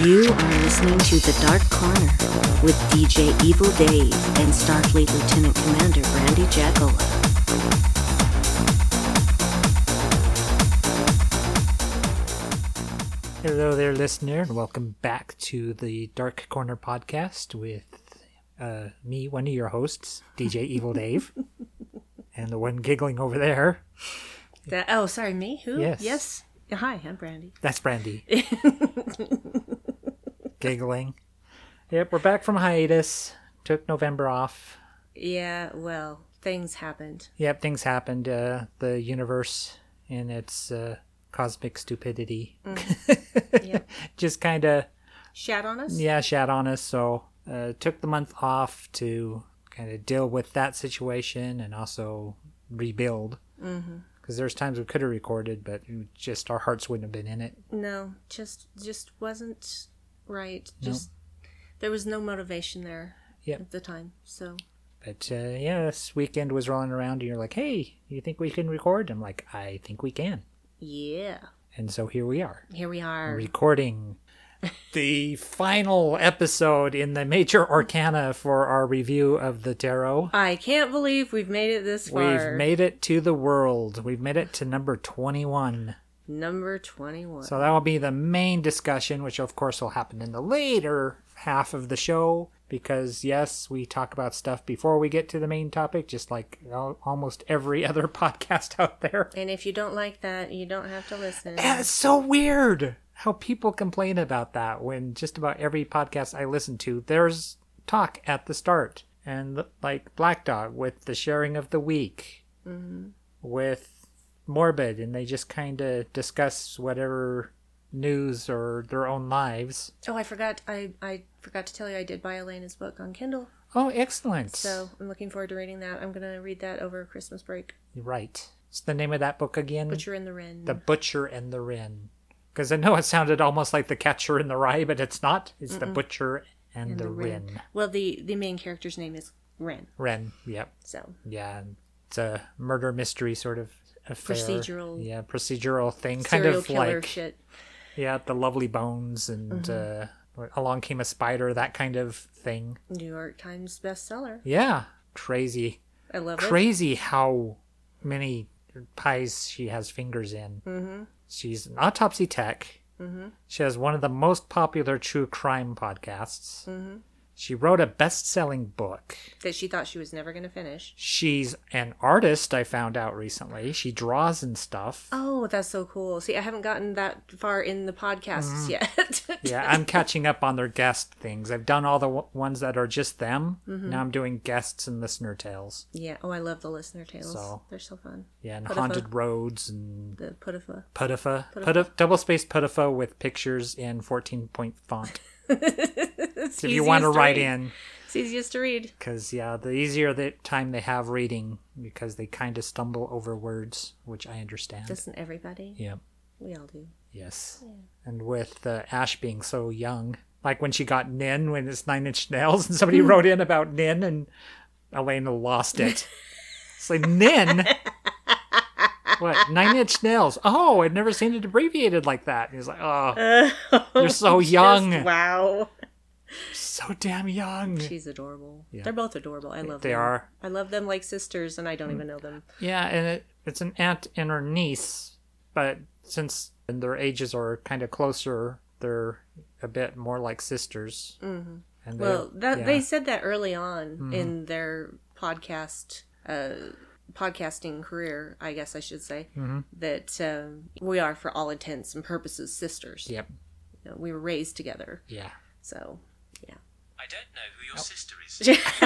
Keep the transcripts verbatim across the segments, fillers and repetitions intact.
You are listening to The Dark Corner with D J Evil Dave and Starfleet Lieutenant Commander Brandy Jackola. Hello there, listener, and welcome back to the Dark Corner podcast with uh, me, one of your hosts, D J Evil Dave, and the one giggling over there. That, oh, sorry, me? Who? Yes. Yes. Hi, I'm Brandy. That's Brandy. Giggling. Yep, we're back from hiatus. Took November off. Yeah, well, things happened. Yep, things happened. Uh, the universe in its uh, cosmic stupidity Mm. Yep. just kind of... Shat on us? Yeah, shat on us. So uh, took the month off to kind of deal with that situation and also rebuild. Mm-hmm. Because there's times we could have recorded, but just our hearts wouldn't have been in it. No, just just wasn't right. Just nope. There was no motivation there yep. at the time. So, but uh, yeah, this weekend was rolling around, and you're like, "Hey, you think we can record?" I'm like, "I think we can." Yeah. And so here we are. Here we are recording the final episode in the Major Arcana for our review of the tarot. I can't believe we've made it this far. We've made it to the world. We've made it to number twenty-one. Number twenty-one. So that will be the main discussion, which of course will happen in the later half of the show. Because yes, we talk about stuff before we get to the main topic, just like almost every other podcast out there. And if you don't like that, you don't have to listen. And it's so weird how people complain about that when just about every podcast I listen to, there's talk at the start. And like Black Dog with the sharing of the week, mm-hmm. with Morbid, and they just kind of discuss whatever news or their own lives. Oh, I forgot. I, I forgot to tell you I did buy Elena's book on Kindle. Oh, excellent. So I'm looking forward to reading that. I'm going to read that over Christmas break. Right. What's the name of that book again? Butcher and the Wren. The Butcher and the Wren. Because I know it sounded almost like The Catcher in the Rye, but it's not. It's Mm-mm. The Butcher and, and the, the Wren. Wren. Well, the, the main character's name is Wren. Wren, yep. So. Yeah, it's a murder mystery sort of affair. Procedural. Yeah, procedural thing. Serial kind of killer like, shit. Yeah, The Lovely Bones and mm-hmm. uh, Along Came a Spider, that kind of thing. New York Times bestseller. Yeah, crazy. I love crazy it. Crazy how many pies she has fingers in. Mm-hmm. She's an autopsy tech. Mm-hmm. She has one of the most popular true crime podcasts. Mm-hmm. She wrote a best-selling book. That she thought she was never going to finish. She's an artist, I found out recently. She draws and stuff. Oh, that's so cool. See, I haven't gotten that far in the podcasts mm. yet. Yeah, I'm catching up on their guest things. I've done all the w- ones that are just them. Mm-hmm. Now I'm doing guests and listener tales. Yeah. Oh, I love the listener tales. So, they're so fun. Yeah, and Putifa. Haunted Roads and... The Putifa. Putifa. Putifa. Double space Putifa with pictures in fourteen-point font. If you want to write in, it's easiest to read. Because yeah, the easier the time they have reading, because they kind of stumble over words, which I understand. Doesn't everybody? Yeah, we all do. Yes, yeah. And with uh, Ash being so young, like when she got Nin when it's Nine Inch Nails, and somebody wrote in about Nin, and Elena lost it. It's like Nin. What? Nine Inch Nails. Oh, I'd never seen it abbreviated like that. And he's like, oh, uh, you're so young. Just, wow. So damn young. She's adorable. Yeah. They're both adorable. I love they them. They are. I love them like sisters, and I don't mm. even know them. Yeah, and it, it's an aunt and her niece, but since their ages are kind of closer, they're a bit more like sisters. Mm-hmm. And well, that, yeah. they said that early on mm-hmm. in their podcast uh podcasting career, I guess I should say, mm-hmm. that um, we are, for all intents and purposes, sisters. Yep. You know, we were raised together. Yeah. So, yeah. I don't know who your oh. sister is.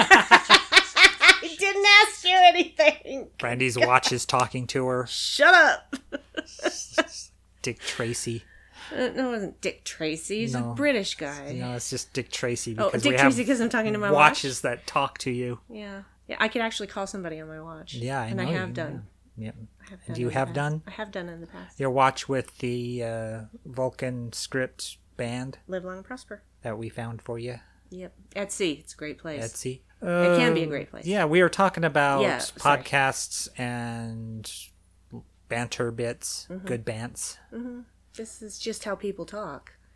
I didn't ask you anything. Brandy's watch is talking to her. Shut up. Dick Tracy. Uh, no, it wasn't Dick Tracy. He's no. a British guy. No, it's just Dick Tracy. Because oh, Dick we Tracy because I'm talking to my watches watch? that talk to you. Yeah. Yeah, I could actually call somebody on my watch. Yeah, I and know. I have you, done. Yeah. I have and you have past. done? I have done in the past. Your watch with the uh, Vulcan script band. Live Long and Prosper. That we found for you. Yep. Etsy. It's a great place. Etsy. Uh, it can be a great place. Yeah, we were talking about yeah, podcasts and banter bits, mm-hmm. good bants. Mm-hmm. This is just how people talk.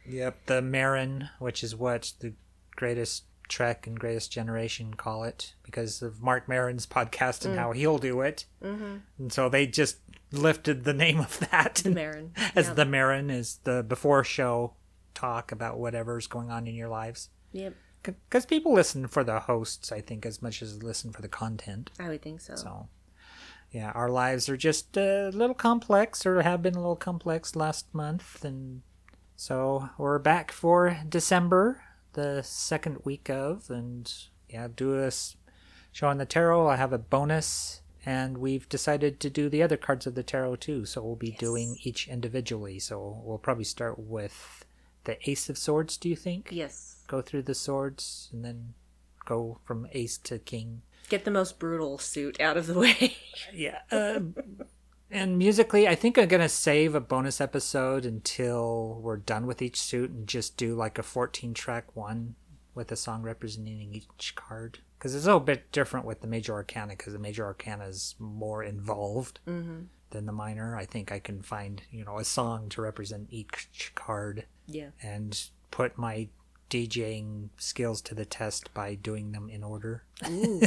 Yep, the Marin, which is what the Greatest Trek and Greatest Generation call it, because of Mark Maron's podcast and mm. how he'll do it. Mm-hmm. And so they just lifted the name of that. The Marin. As yeah. the Marin is the before show talk about whatever's going on in your lives. Yep. Because people listen for the hosts, I think, as much as listen for the content. I would think so. So, yeah, our lives are just a little complex, or have been a little complex last month. And so we're back for December, the second week of. And, yeah, do a show on the tarot. I have a bonus. And we've decided to do the other cards of the tarot, too. So we'll be yes. doing each individually. So we'll probably start with the Ace of Swords, do you think? Yes. Go through the swords and then go from ace to king. Get the most brutal suit out of the way. yeah. Uh, and musically, I think I'm going to save a bonus episode until we're done with each suit and just do like a fourteen track one with a song representing each card. Because it's a little bit different with the Major Arcana, because the Major Arcana is more involved mm-hmm. than the Minor. I think I can find, you know, a song to represent each card. Yeah. And put my DJing skills to the test by doing them in order. Ooh.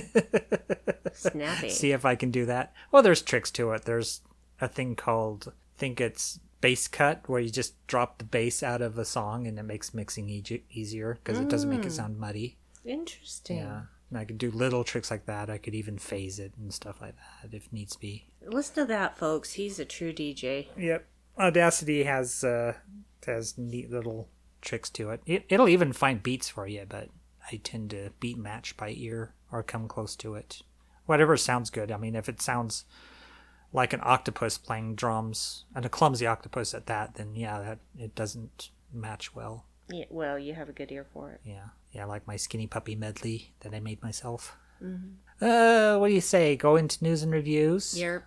Snappy. See if I can do that. Well, there's tricks to it. There's a thing called, I think it's bass cut, where you just drop the bass out of a song and it makes mixing e- easier because mm. it doesn't make it sound muddy. Interesting. Yeah. And I could do little tricks like that. I could even phase it and stuff like that if needs be. Listen to that, folks. He's a true D J. Yep. Audacity has uh, has neat little tricks to it. it. It'll even find beats for you, but I tend to beat match by ear or come close to it. Whatever sounds good. I mean, if it sounds like an octopus playing drums, and a clumsy octopus at that, then yeah, that it doesn't match well. Yeah, well, you have a good ear for it. Yeah, yeah, like my Skinny Puppy medley that I made myself. Mm-hmm. Uh, what do you say? Go into news and reviews? Yep.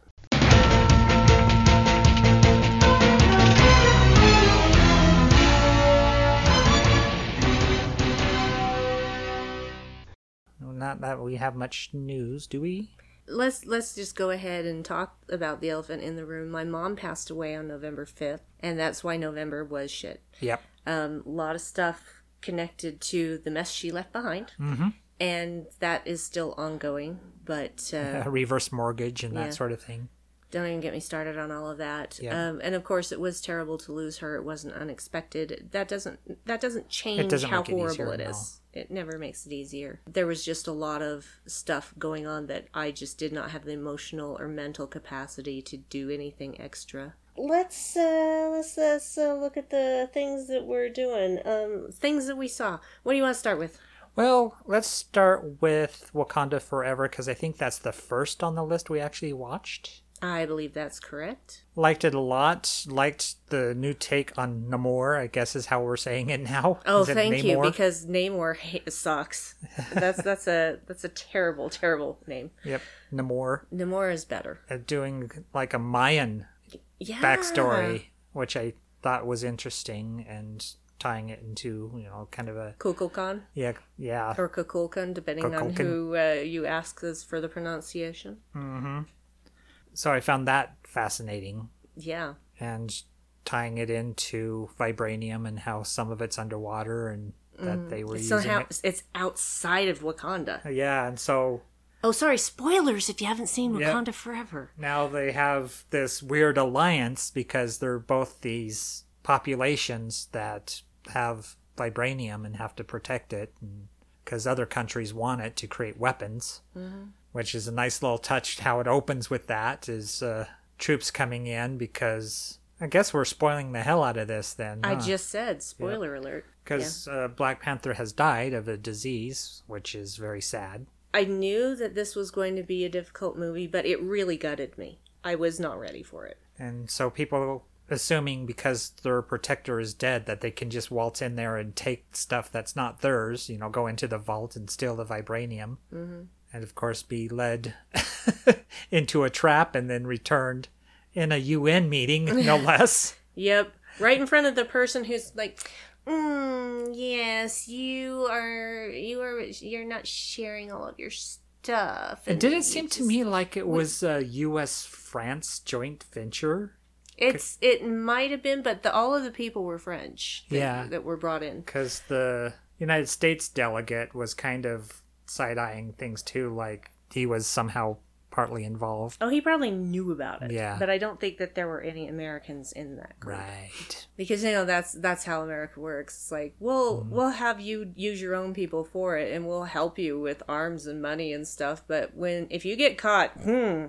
Not that we have much news, do we? Let's let's just go ahead and talk about the elephant in the room. My mom passed away on November fifth, and that's why November was shit. Yep. Um, a lot of stuff connected to the mess she left behind, mm-hmm. and that is still ongoing. But uh, a reverse mortgage and yeah. that sort of thing. Don't even get me started on all of that. Yep. Um, and of course, it was terrible to lose her. It wasn't unexpected. That doesn't that doesn't change it doesn't how make it horrible easier, it is. No. It never makes it easier. There was just a lot of stuff going on that I just did not have the emotional or mental capacity to do anything extra. Let's uh, let's, let's uh, look at the things that we're doing. Um, things that we saw. What do you want to start with? Well, let's start with Wakanda Forever, because I think that's the first on the list we actually watched. I believe that's correct. Liked it a lot. Liked the new take on Namor, I guess is how we're saying it now. Oh, is thank Namor? you, because Namor ha- sucks. That's that's a that's a terrible, terrible name. Yep, Namor. Namor is better. Uh, doing like a Mayan yeah. backstory, which I thought was interesting, and tying it into, you know, kind of a... Kukulkan? Yeah, yeah. Or Kukulkan, depending Kukulkan. on who uh, you ask us for the pronunciation. Mm-hmm. So I found that fascinating. Yeah. And tying it into vibranium and how some of it's underwater and that mm. they were so using how, it. It's outside of Wakanda. Yeah, and so... Oh, sorry, spoilers if you haven't seen Wakanda yep. Forever. Now they have this weird alliance because they're both these populations that have vibranium and have to protect it because other countries want it to create weapons. Mm-hmm. Which is a nice little touch. How it opens with that is uh, troops coming in because I guess we're spoiling the hell out of this then. Huh? I just said, spoiler yep. alert. Because yeah. uh, Black Panther has died of a disease, which is very sad. I knew that this was going to be a difficult movie, but it really gutted me. I was not ready for it. And so people assuming because their protector is dead that they can just waltz in there and take stuff that's not theirs, you know, go into the vault and steal the vibranium. Mm-hmm. And, of course, be led into a trap and then returned in a U N meeting, no less. Yep. Right in front of the person who's like, mm, yes, you are, you are, you're not sharing all of your stuff. And did it seem just... to me like it was a U S France joint venture? It's it might have been, but the, all of the people were French. That, Yeah. that were brought in. Because the United States delegate was kind of side-eyeing things too, like he was somehow partly involved. Oh, he probably knew about it. Yeah. But I don't think that there were any Americans in that group. Right. Because you know that's that's how America works. It's like we'll Mm-hmm. we'll have you use your own people for it, and we'll help you with arms and money and stuff. But when if you get caught, hmm,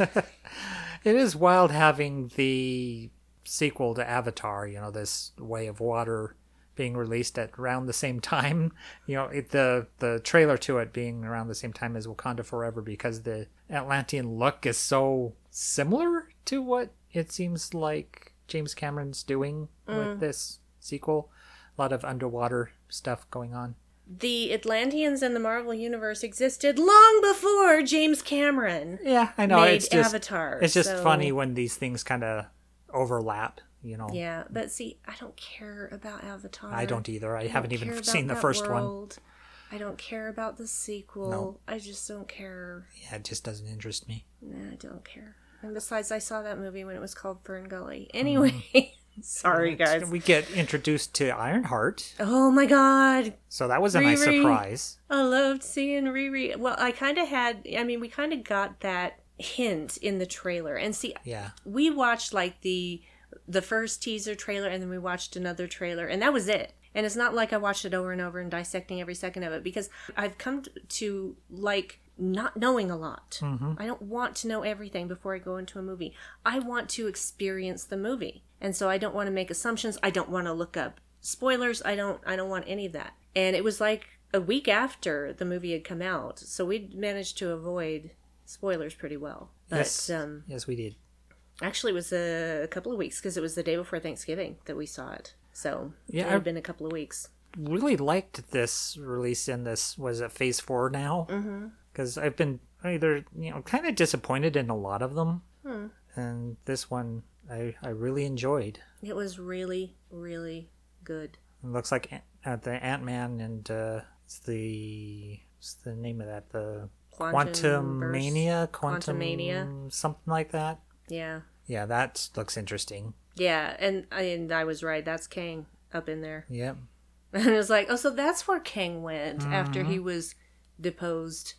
It is wild having the sequel to Avatar, you know, this Way of Water being released at around the same time. You know, it, the the trailer to it being around the same time as Wakanda Forever, because the Atlantean look is so similar to what it seems like James Cameron's doing with this sequel. A lot of underwater stuff going on. the Atlanteans in the Marvel universe existed long before James Cameron Yeah, I know. made it's just Avatar. it's just so- funny when these things kind of overlap. You know, Yeah, but see, I don't care about Avatar. I don't either. I, I haven't don't even care about seen the that first one. world. I don't care about the sequel. No. I just don't care. Yeah, it just doesn't interest me. Nah, I don't care. And besides, I saw that movie when it was called Fern Gully. Anyway, sorry guys. We get introduced to Ironheart, Oh my god, so that was a nice Riri. surprise. I loved seeing Riri. Well, I kind of had. I mean, we kind of got that hint in the trailer. And see, Yeah, we watched like the the first teaser trailer, and then we watched another trailer, and that was it. And it's not like I watched it over and over and dissecting every second of it, because I've come to like not knowing a lot. Mm-hmm. I don't want to know everything before I go into a movie. I want to experience the movie. And so I don't want to make assumptions. I don't want to look up spoilers. I don't I don't want any of that. And it was like a week after the movie had come out, so we managed to avoid spoilers pretty well. But yes, um yes, we did. actually it was a, a couple of weeks, because it was the day before Thanksgiving that we saw it. So Yeah, it had I- been a couple of weeks. Really liked this release in this. Was it Phase Four now? Because mm-hmm. I've been either you know kind of disappointed in a lot of them, Hmm. and this one I I really enjoyed. It was really, really good. It looks like Ant- uh, the Ant-Man and uh, it's the what's the name of that? The Quantum Burst- Mania, Quantum Quantumania. something like that. Yeah. Yeah, that looks interesting. Yeah, and, and I was right. That's Kang up in there. Yep. And it was like, oh, so that's where Kang went Mm-hmm. after he was deposed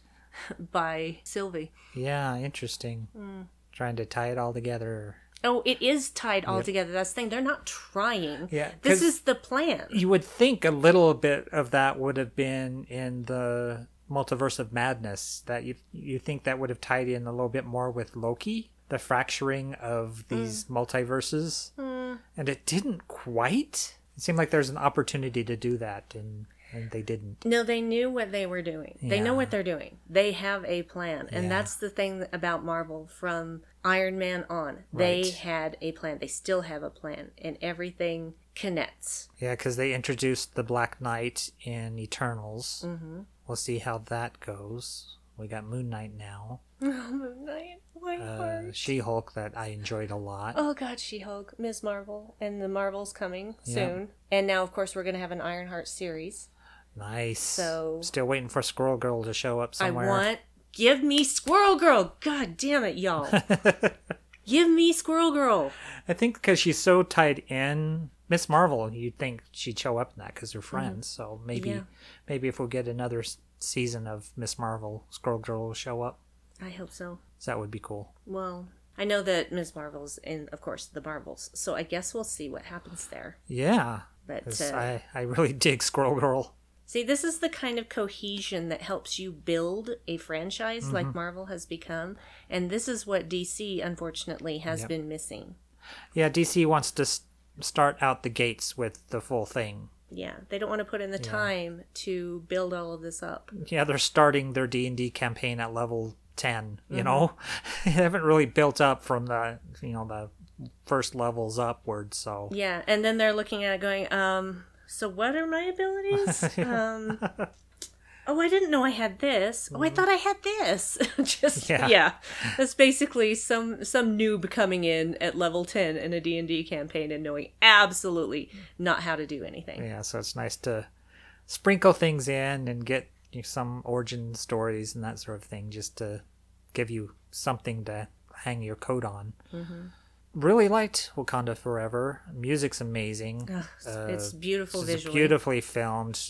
by Sylvie. Yeah, interesting. Mm. Trying to tie it all together. Oh, it is tied all together. That's the thing. They're not trying. Yeah, This 'cause is the plan. You would think a little bit of that would have been in the Multiverse of Madness. That you you think that would have tied in a little bit more with Loki, the fracturing of these multiverses, Mm. and it didn't quite. It seemed like there's an opportunity to do that, and and they didn't. No, they knew what they were doing. They know Yeah. what they're doing. They have a plan. And Yeah. that's the thing about Marvel from Iron Man on. They Right. had a plan. They still have a plan. And everything connects. Yeah, because they introduced the Black Knight in Eternals. Mm-hmm. We'll see how that goes. We got Moon Knight now. Oh, Moon Knight. My Uh, heart. She-Hulk that I enjoyed a lot. Oh, God, She-Hulk. Miz Marvel. And the Marvel's coming Yeah. soon. And now, of course, we're going to have an Ironheart series. Nice. So- Still waiting for Squirrel Girl to show up somewhere. I want... Give me Squirrel Girl. God damn it, y'all. Give me Squirrel Girl. I think because she's so tied in, Miss Marvel, you'd think she'd show up in that because they're friends. So maybe, Yeah. maybe if we get another s- season of Miss Marvel, Squirrel Girl will show up. I hope so. So that would be cool. Well, I know that Miz Marvel's in, of course, the Marvels, so I guess we'll see what happens there. Yeah. But 'Cause uh, I, I really dig Squirrel Girl. see, this is the kind of cohesion that helps you build a franchise Mm-hmm. like Marvel has become, and this is what D C, unfortunately, has Yep. been missing. Yeah, D C wants to s- start out the gates with the full thing. Yeah, they don't want to put in the time to build all of this up. Yeah, they're starting their D and D campaign at level ten, you know? They haven't really built up from the, you know, the first levels upwards, so... Yeah, and then they're looking at it going, um, so what are my abilities? um, oh, I didn't know I had this. Oh, I thought I had this. Just, Yeah. yeah. That's basically some some noob coming in at level ten in a D and D campaign and knowing absolutely not how to do anything. Yeah, so it's nice to sprinkle things in and get you know, some origin stories and that sort of thing, just to give you something to hang your coat on. Mm-hmm. really liked Wakanda Forever. Music's amazing. Ugh, Uh, it's beautiful it's visually. beautifully filmed.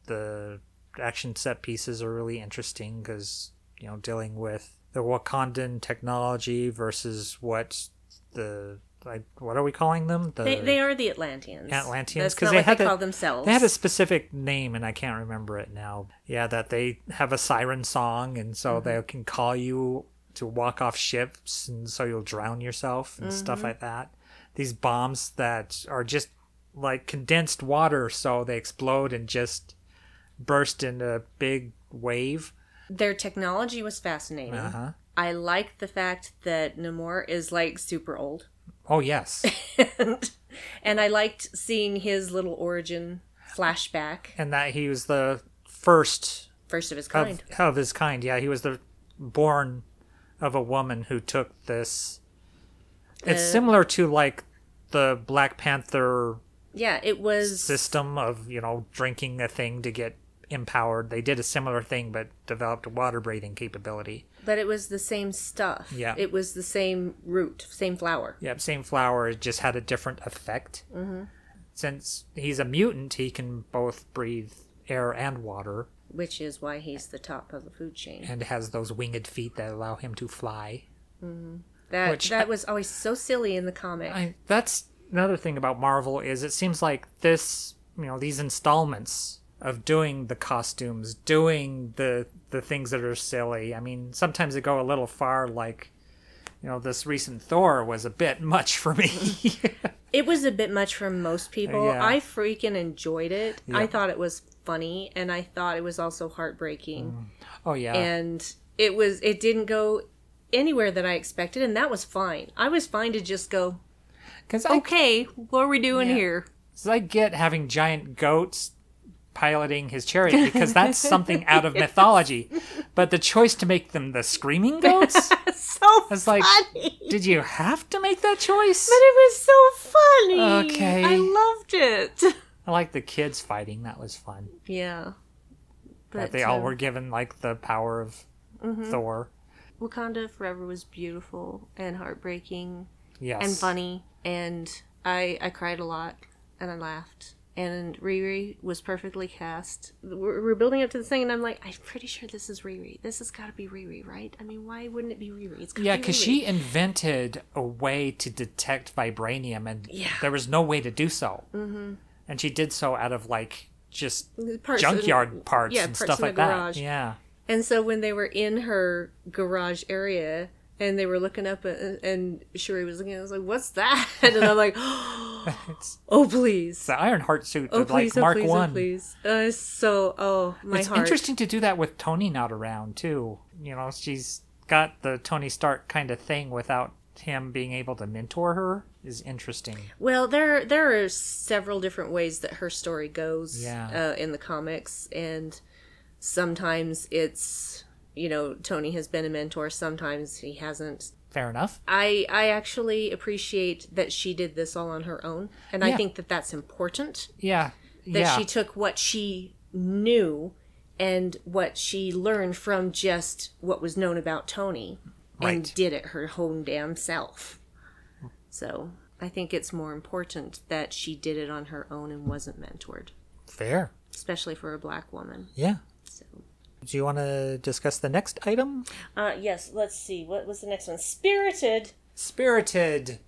The action set pieces are really interesting because, you know, dealing with the Wakandan technology versus what the like what are we calling them? The They, they are the Atlanteans. Atlanteans, That's not they what had they a- call themselves. They had a specific name, and I can't remember it now. Yeah, that they have a siren song, and so Mm-hmm. they can call you to walk off ships, and so you'll drown yourself and stuff Mm-hmm. like that. These bombs that are just like condensed water, so they explode and just burst in a big wave. Their technology was fascinating. Uh-huh. I liked the fact that Namor is like super old. Oh, yes. and, and I liked seeing his little origin flashback, And that he was the first first of his of, kind. of his kind. Yeah, he was the born of a woman who took this. It's Uh, similar to like the Black Panther Yeah, it was. system of, you know, drinking a thing to get empowered. They did a similar thing, but developed a water breathing capability. But it was the same stuff. Yeah. It was the same root, same flower. Yep, same flower, it just had a different effect. Mm-hmm. Since he's a mutant, he can both breathe air and water, Which is why he's the top of the food chain. and has those winged feet that allow him to fly. That which that I- was always so silly in the comic. I, that's another thing about Marvel is it seems like this, you know, these installments of doing the costumes, doing the the things that are silly. I mean, sometimes they go a little far. Like, you know, this recent Thor was a bit much for me. It was a bit much for most people. Yeah. I freaking enjoyed it. I Yeah. thought it was funny, and I thought it was also heartbreaking. Oh yeah, And it was. It didn't go anywhere that I expected, and that was fine. I was fine to just go, because I, okay, what are we doing Yeah. here? 'cause I get having giant goats piloting his chariot because that's something out of mythology, but the choice to make them the screaming goats. So It's like, funny. did you have to make that choice? But it was so funny. Okay. I loved it. I like the kids fighting. That was fun. Yeah. That they all uh, were given like the power of Thor. Wakanda Forever was beautiful and heartbreaking Yes. and funny, and I I cried a lot and I laughed. And Riri was perfectly cast. We're, we're building up to this thing, and I'm like, I'm pretty sure this is Riri. This has got to be Riri, right? I mean, why wouldn't it be Riri? It's gotta Yeah, be because Riri. she invented a way to detect vibranium, and Yeah. there was no way to do so. Mm-hmm. And she did so out of like just Parts junkyard in- parts yeah, and parts stuff in the like that. garage. Yeah. And so when they were in her garage area and they were looking up at, and Shuri was looking, I was like, "What's that?" And I'm like, It's "Oh please, the Ironheart suit oh of like please, oh Mark please, One. oh please." Uh, so oh my It's heart. interesting to do that with Tony not around too. You know, she's got the Tony Stark kind of thing without him being able to mentor her is interesting. Well, there there are several different ways that her story goes Yeah. uh, in the comics, and sometimes it's, you know, Tony has been a mentor, sometimes he hasn't. Fair enough. I I actually appreciate that she did this all on her own, and I Yeah. think that that's important. Yeah. That yeah. she took what she knew and what she learned from just what was known about Tony and Right. did it her own damn self. So I think it's more important that she did it on her own and wasn't mentored, Fair. especially for a black woman. Yeah. So, Do you want to discuss the next item? uh, yes, let's see. What was the next one? Spirited. Spirited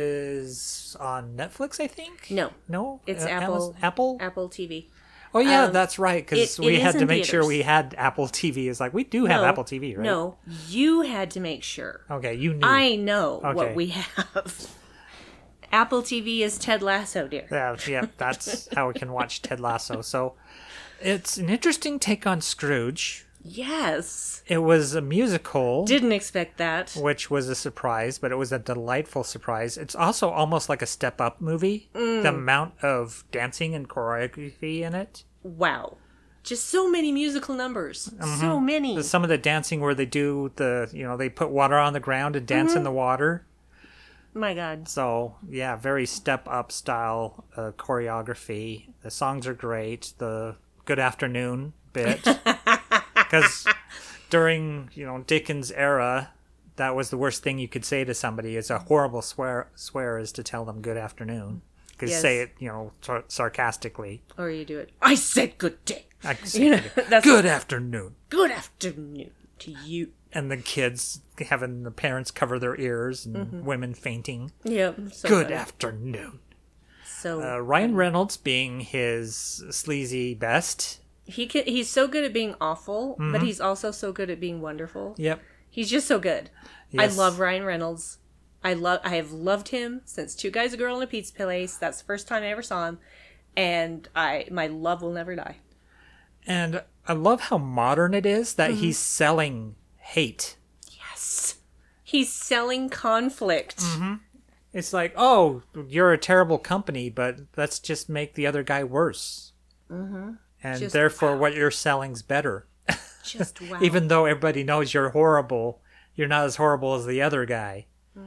is on Netflix, I think. No, No, it's Uh, Apple. Amaz- Apple. Apple T V. Oh yeah, Um, that's right. Because it- we it had is to in make sure theaters. we had Apple T V. It's like we do have No, Apple T V, right? No, you had to make sure. Okay, you knew. I know Okay. what we have. Apple T V is Ted Lasso, dear. Yeah, yeah, that's how we can watch Ted Lasso. So it's an interesting take on Scrooge. Yes. It was a musical, Didn't expect that. which was a surprise, but it was a delightful surprise. It's also almost like a Step Up movie. Mm. The amount of dancing and choreography in it. Wow. Just so many musical numbers. So many. Some of the dancing where they do the, you know, they put water on the ground and dance Mm-hmm. in the water. My God. So, yeah, very Step Up style uh, choreography. The songs are great. The Good Afternoon bit. Because during, you know, Dickens' era, that was the worst thing you could say to somebody. It's a horrible swear swear is to tell them good afternoon. Because Yes. say it, you know, sar- sarcastically. Or you do it. I said good day. I can say You know, good, that's- good afternoon. Good afternoon to you. And the kids having the parents cover their ears and Mm-hmm. women fainting. Yep. So Good funny. afternoon. So Uh, Ryan Reynolds being his sleazy best. he can, he's so good at being awful, Mm-hmm. but he's also so good at being wonderful. Yep. He's just so good. Yes. I love Ryan Reynolds. I love. I have loved him since Two Guys, a Girl, and a Pizza Place. That's the first time I ever saw him, and I my love will never die. And I love how modern it is that Mm-hmm. he's selling hate. Yes, he's selling conflict. Mm-hmm. It's like, oh, you're a terrible company, but let's just make the other guy worse. Mm-hmm. And Just- therefore, what you're selling's better. Just wow. Even though everybody knows you're horrible, you're not as horrible as the other guy.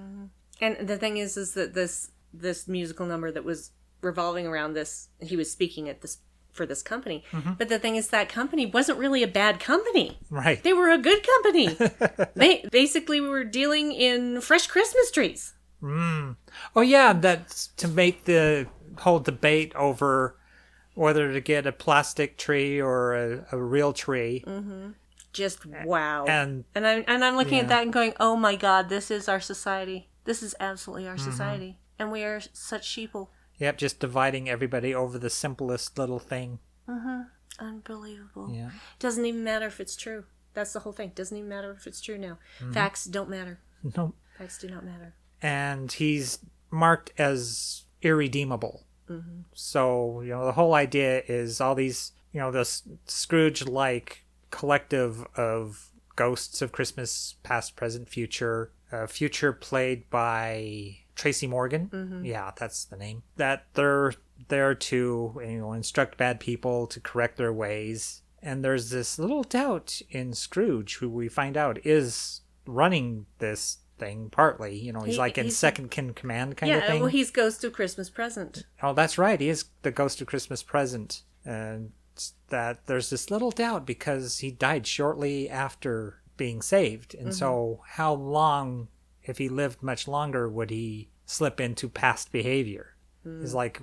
And the thing is, is that this this musical number that was revolving around this, he was speaking at this for this company. Mm-hmm. But the thing is, that company wasn't really a bad company. Right. They were a good company. They basically were dealing in fresh Christmas trees. Oh, yeah, that's to make the whole debate over whether to get a plastic tree or a, a real tree. Just wow. And And I'm and I'm looking Yeah. at that and going, oh my God, this is our society. This is absolutely our Mm-hmm. society, and we are such sheeple. yep, just dividing everybody over the simplest little thing. Unbelievable. Yeah. Doesn't even matter if it's true. That's the whole thing. Doesn't even matter if it's true now. Mm-hmm. Facts don't matter. No. Facts do not matter. And he's marked as irredeemable. So, you know, the whole idea is all these, you know, this Scrooge-like collective of ghosts of Christmas past, present, future. Uh, future played by Tracy Morgan. Yeah, that's the name. That they're there to, you know, instruct bad people to correct their ways. And there's this little doubt in Scrooge, who we find out is running this thing partly. You know, he's He- like in he's- second in command kind of Yeah, thing. well, he's Ghost of Christmas Present. Oh, that's right. He is the ghost of Christmas present. And it's that there's this little doubt because he died shortly after being saved. And so how long, if he lived much longer, would he slip into past behavior? Is like,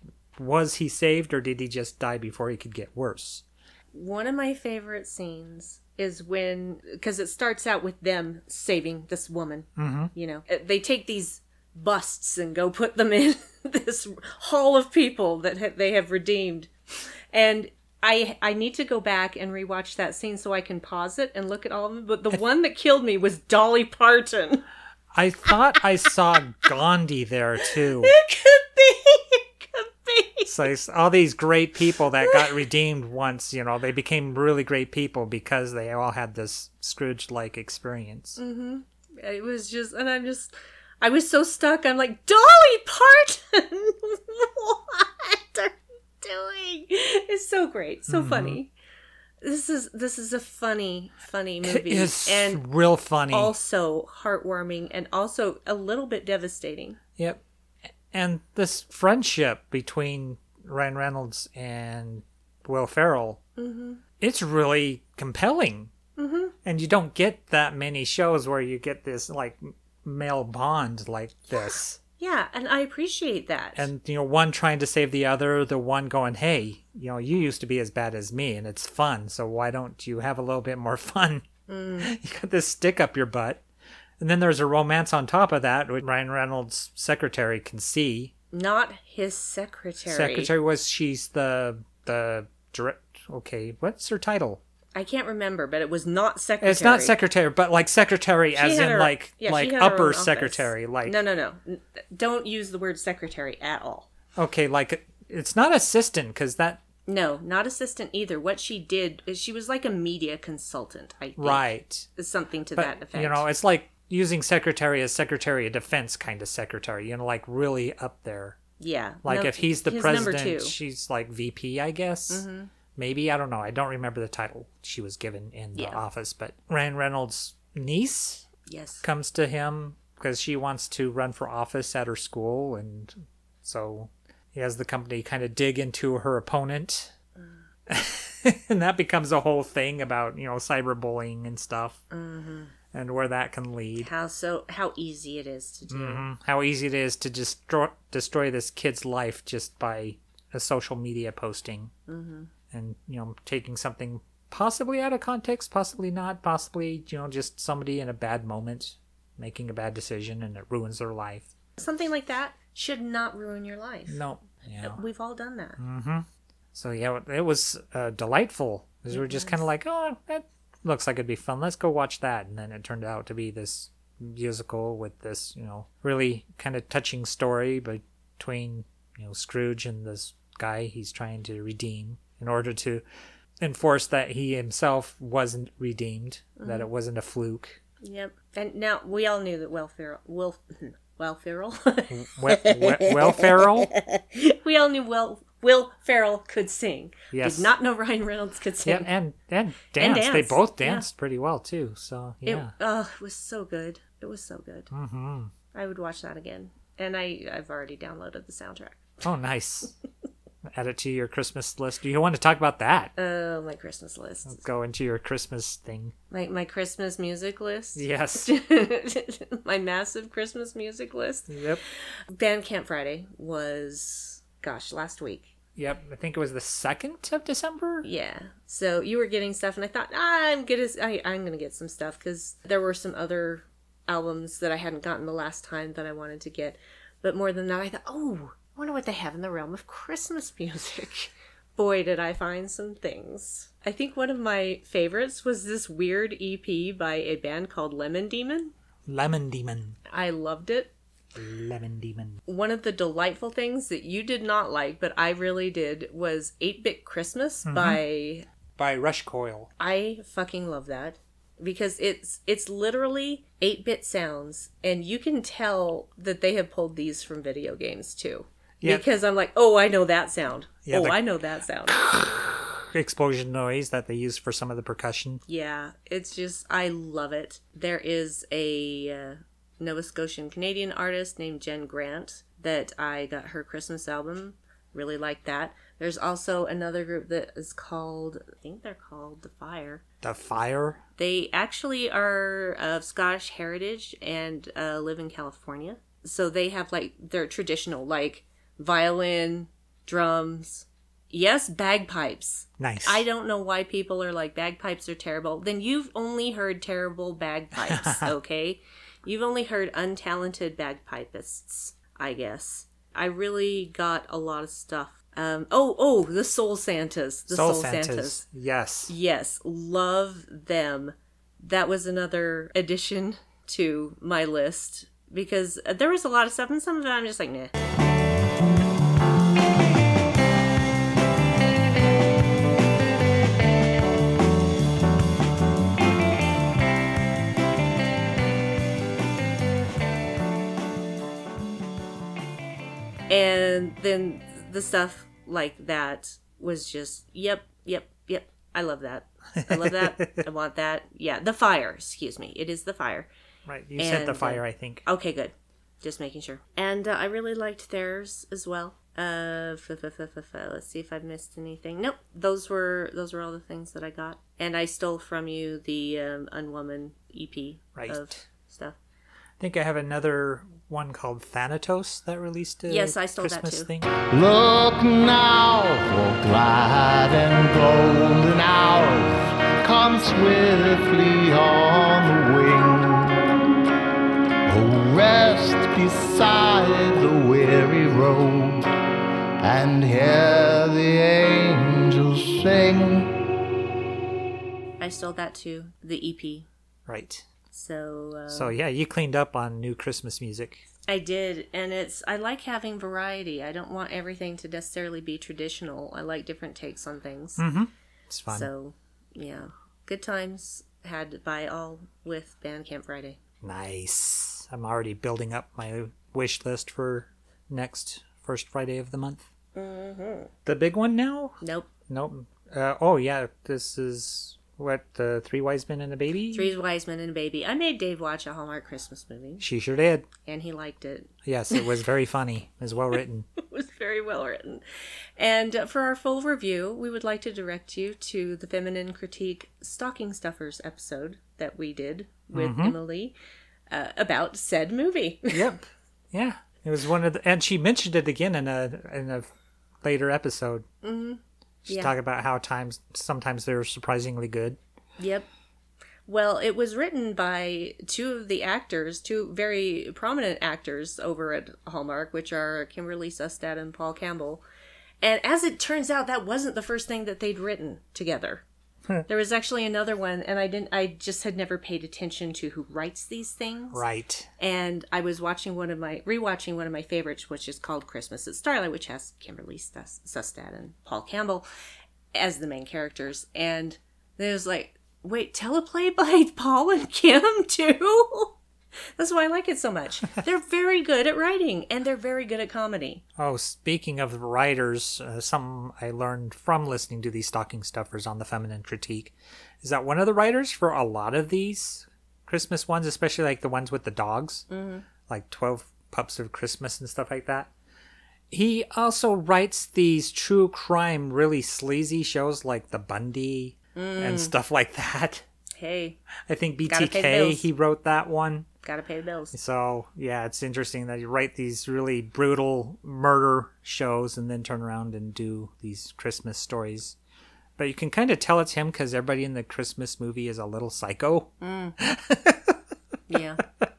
was he saved or did he just die before he could get worse? One of my favorite scenes is when, because it starts out with them saving this woman. Mm-hmm. You know, Uh, they take these busts and go put them in this hall of people that ha- they have redeemed. And I I need to go back and rewatch that scene so I can pause it and look at all of them. But the one that killed me was Dolly Parton. I thought I saw Gandhi there too. It could be. It could be. So it's all these great people that got redeemed once, you know, they became really great people because they all had this Scrooge-like experience. It was just, and I'm just, I was so stuck. I'm like, Dolly Parton, what are you doing? It's so great, so funny. This is this is a funny, funny movie, It's and real funny. also heartwarming, and also a little bit devastating. Yep. And this friendship between Ryan Reynolds and Will Ferrell, it's really compelling. Mm-hmm. And you don't get that many shows where you get this, like, male bond like this. Yeah, and I appreciate that. And, you know, one trying to save the other, the one going, hey, you know, you used to be as bad as me, and it's fun, so why don't you have a little bit more fun? Mm. You got this stick up your butt. And then there's a romance on top of that, which Ryan Reynolds' secretary can see. Not his secretary. Secretary was, she's the, the, direct, okay, what's her title? I can't remember, but it was not secretary. It's not secretary, but like secretary She as had in her- like, yeah, she like had her own upper office. secretary, like, No, no, no. N- Don't use the word secretary at all. okay, like, it's not assistant, because that, No, not assistant either. What she did is she was like a media consultant, I think. right. Something to But, that effect. you know, it's like using secretary as secretary of defense kind of secretary, you know, like really up there. yeah. Like no, if he's the his number president, two. she's like V P, I guess. Mm-hmm. Maybe, I don't know. I don't remember the title she was given in the Yeah. office, but Ryan Reynolds' niece Yes. comes to him because she wants to run for office at her school, and so he has the company kind of dig into her opponent. Mm. And that becomes a whole thing about, you know, cyberbullying and stuff. Mm-hmm. and where that can lead. How so? How easy it is to do. Mm-hmm. How easy it is to destroy destroy this kid's life just by a social media posting, Mm-hmm. and you know, taking something possibly out of context, possibly not, possibly you know, just somebody in a bad moment making a bad decision and it ruins their life. Something like that should not ruin your life. No, yeah. We've all done that. Mm-hmm. So yeah, it was uh, delightful because we were just kind of like, oh, that looks like it'd be fun. Let's go watch that. And then it turned out to be this musical with this, you know, really kind of touching story between, you know, Scrooge and this guy he's trying to redeem in order to enforce that he himself wasn't redeemed, mm-hmm. that it wasn't a fluke. Yep. And now we all knew that Will Ferrell, Will, Will Ferrell, Will, Will, Will Ferrell. We all knew Will Will Ferrell could sing. Yes. Did not know Ryan Reynolds could sing. Yeah, and and dance. And dance. They both danced Yeah. pretty well too. So yeah. It, oh, it was so good. It was so good. Mm-hmm. I would watch that again. And I, I've already downloaded the soundtrack. Oh, nice. Add it to your Christmas list. Do you want to talk about that? Oh, my Christmas list. Go into your Christmas thing. My my Christmas music list. Yes. My massive Christmas music list. Yep. Bandcamp Friday was, gosh, last week. Yep. I think it was the second of December. Yeah. So you were getting stuff, and I thought, ah, I'm gonna, I, I'm gonna get some stuff because there were some other albums that I hadn't gotten the last time that I wanted to get. But more than that, I thought, oh, I wonder what they have in the realm of Christmas music. Boy, did I find some things. I think one of my favorites was this weird E P by a band called Lemon Demon. Lemon Demon. I loved it. Lemon Demon. One of the delightful things that you did not like, but I really did, was eight-Bit Christmas mm-hmm. by... By Rush Coil. I fucking love that. Because it's it's literally eight-bit sounds, and you can tell that they have pulled these from video games, too. Yeah. Because I'm like, oh, I know that sound. Yeah, oh, the... I know that sound. Explosion noise that they use for some of the percussion. Yeah, it's just, I love it. There is a uh, Nova Scotian Canadian artist named Jen Grant that I got her Christmas album. Really like that. There's also another group that is called, I think they're called The Fire. The Fire? They actually are of Scottish heritage and uh, live in California. So they have like, they're traditional, like violin, drums, yes, bagpipes. Nice. I don't know why people are like, bagpipes are terrible. Then you've only heard terrible bagpipes, okay? You've only heard untalented bagpipists, I guess. I really got a lot of stuff. Um, oh, oh, the Soul Santas. The Soul, Soul Santas. Santas. Yes. Yes, love them. That was another addition to my list because there was a lot of stuff, and some of it I'm just like, nah. And then the stuff like that was just, yep, yep, yep. I love that. I love that. I want that. Yeah, The Fire, excuse me. It is The Fire. Right, you and, said The Fire, uh, I think. Okay, good. Just making sure. And uh, I really liked theirs as well. Uh, f- f- f- f- f- let's see if I've missed anything. Nope, those were those were all the things that I got. And I stole from you the um, Unwoman E P right. of stuff. I think I have another one called Thanatos that released a yes, I stole Christmas that too. thing. Look now for glad and golden hours come swiftly on the wing. Oh, rest beside the weary road and hear the angels sing. I stole that too, the E P. Right. So, uh, so yeah, you cleaned up on new Christmas music. I did, and it's I like having variety. I don't want everything to necessarily be traditional. I like different takes on things. Mm-hmm. It's fun. So, yeah, good times had by all with Bandcamp Friday. Nice. I'm already building up my wish list for next first Friday of the month. Mm-hmm. The big one now? Nope. Nope. Uh, oh yeah, this is. What, the Three Wise Men and a Baby? Three Wise Men and a Baby. I made Dave watch a Hallmark Christmas movie. She sure did. And he liked it. Yes, it was very funny. It was well written. It was very very well written. And uh, for our full review, we would like to direct you to the Feminine Critique Stocking Stuffers episode that we did with mm-hmm. Emily uh, about said movie. Yep. Yeah. It was one of the, and she mentioned it again in a in a later episode. Mm-hmm. She's yeah. talking about how times sometimes they're surprisingly good. Yep. Well, it was written by two of the actors, two very prominent actors over at Hallmark, which are Kimberly Sustad and Paul Campbell. And as it turns out, that wasn't the first thing that they'd written together. There was actually another one, and I didn't. I just had never paid attention to who writes these things. Right. And I was watching one of my rewatching one of my favorites, which is called Christmas at Starlight, which has Kimberly Sustad and Paul Campbell as the main characters. And there was like, wait, teleplay by Paul and Kim too? That's why I like it so much. They're very good at writing, and they're very good at comedy. Oh, speaking of writers, uh, something I learned from listening to these stocking stuffers on the Feminine Critique is that one of the writers for a lot of these Christmas ones, especially like the ones with the dogs, mm-hmm. like twelve Pups of Christmas and stuff like that, he also writes these true crime, really sleazy shows like The Bundy mm. and stuff like that. Hey. I think B T K, he wrote that one. Gotta pay the bills. So, yeah, it's interesting that you write these really brutal murder shows and then turn around and do these Christmas stories. But you can kind of tell it's him because everybody in the Christmas movie is a little psycho. Mm. Yeah.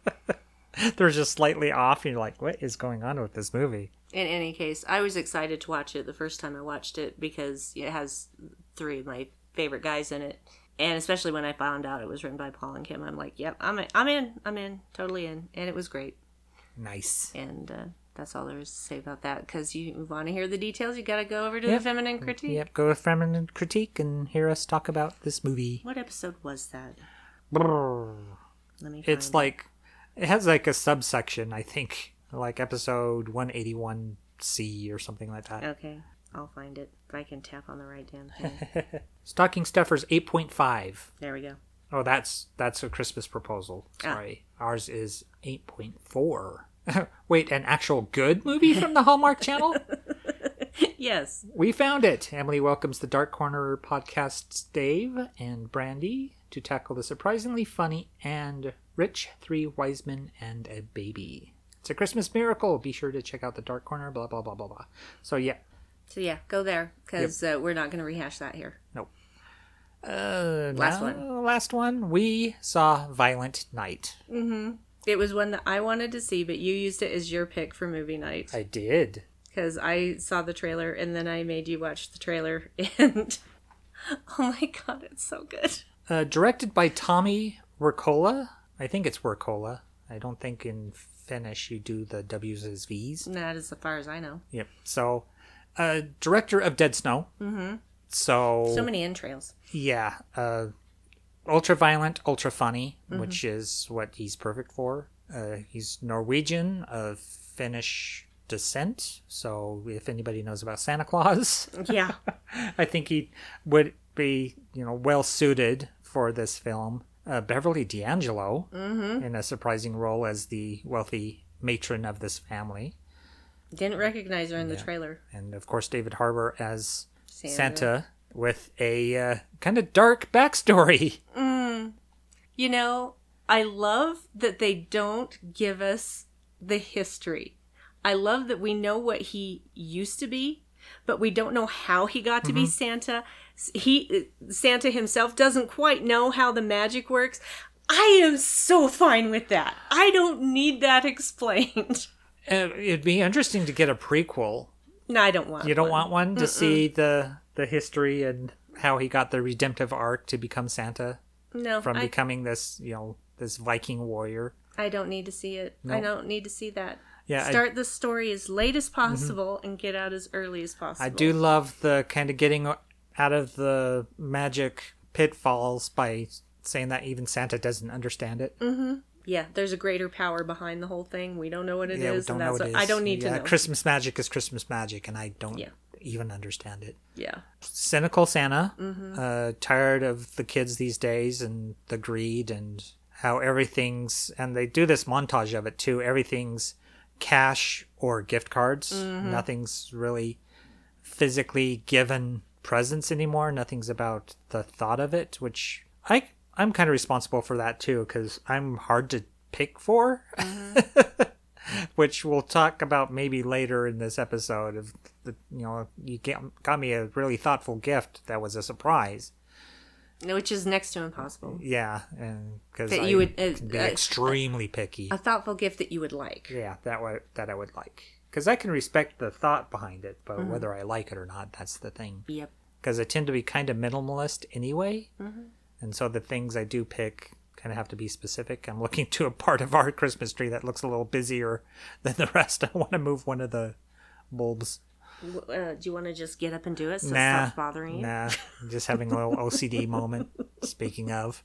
They're just slightly off, and you're like, what is going on with this movie? In any case, I was excited to watch it the first time I watched it because it has three of my favorite guys in it. And especially when I found out it was written by Paul and Kim, I'm like, yep, I'm in, I'm in, I'm in, totally in. And it was great. Nice. And uh, that's all there is to say about that. Because you want to hear the details, you got to go over to yep. the Feminine Critique. Yep, go to Feminine Critique and hear us talk about this movie. What episode was that? Brrr. Let me find It's it. like, it has like a subsection, I think, like episode one eighty-one C or something like that. Okay, I'll find it. If I can tap on the right damn thing. Stocking Stuffers eight point five. There we go. Oh, that's that's a Christmas proposal. Sorry. Ah. Ours is eight point four. Wait, an actual good movie from the Hallmark Channel? Yes. We found it. Emily welcomes the Dark Corner podcasts Dave and Brandy to tackle the surprisingly funny and rich Three Wise Men and a Baby. It's a Christmas miracle. Be sure to check out the Dark Corner, blah, blah, blah, blah, blah. So, yeah. So, yeah, go there, because yep. uh, we're not going to rehash that here. Nope. Uh, last no, one. Last one. We saw Violent Night. Mm-hmm. It was one that I wanted to see, but you used it as your pick for movie night. I did. Because I saw the trailer, and then I made you watch the trailer, and oh my god, it's so good. Uh, directed by Tommy Wirkola. I think it's Wirkola. I don't think in Finnish you do the W's as V's. Not as far as I know. Yep. So, uh, director of Dead Snow. Mm-hmm. So So many entrails. Yeah. Uh, ultra violent, ultra funny, mm-hmm. which is what he's perfect for. Uh, he's Norwegian of Finnish descent. So if anybody knows about Santa Claus, yeah, I think he would be, you know, well suited for this film. Uh, Beverly D'Angelo mm-hmm. in a surprising role as the wealthy matron of this family. Didn't recognize her in yeah. the trailer. And of course, David Harbour as Santa, Santa with a uh, kind of dark backstory. Mm. You know, I love that they don't give us the history. I love that we know what he used to be, but we don't know how he got to mm-hmm. be Santa. He Santa himself doesn't quite know how the magic works. I am so fine with that. I don't need that explained. Uh, it'd be interesting to get a prequel. No, I don't want You don't one. want one to Mm-mm. see the the history and how he got the redemptive arc to become Santa? No. From I, becoming this, you know, this Viking warrior. I don't need to see it. Nope. I don't need to see that. Yeah, Start I, the story as late as possible mm-hmm. and get out as early as possible. I do love the kind of getting out of the magic pitfalls by saying that even Santa doesn't understand it. Mm-hmm. Yeah, there's a greater power behind the whole thing. We don't know what it yeah, is. We don't and know that's what what, it is. I don't need yeah, to know. Christmas magic is Christmas magic, and I don't yeah. even understand it. Yeah. Cynical Santa, mm-hmm. uh, tired of the kids these days and the greed and how everything's, and they do this montage of it too, everything's cash or gift cards. Mm-hmm. Nothing's really physically given presents anymore. Nothing's about the thought of it, which I I'm kind of responsible for that too, because I'm hard to pick for. Mm-hmm. Which we'll talk about maybe later in this episode. Of the, you know, you get, got me a really thoughtful gift that was a surprise. Which is next to impossible. Yeah, and because That I you would, uh, can be uh, extremely picky. A thoughtful gift that you would like. Yeah, that way that I would like, because I can respect the thought behind it, but Mm-hmm. whether I like it or not, that's the thing. Yep. Because I tend to be kind of minimalist anyway, Mm-hmm. and so the things I do pick kind of have to be specific. I'm looking to a part of our Christmas tree that looks a little busier than the rest. I want to move one of the bulbs. Uh, do you want to just get up and do it so it Nah, stops bothering you? nah. I'm just having a little O C D moment. Speaking of,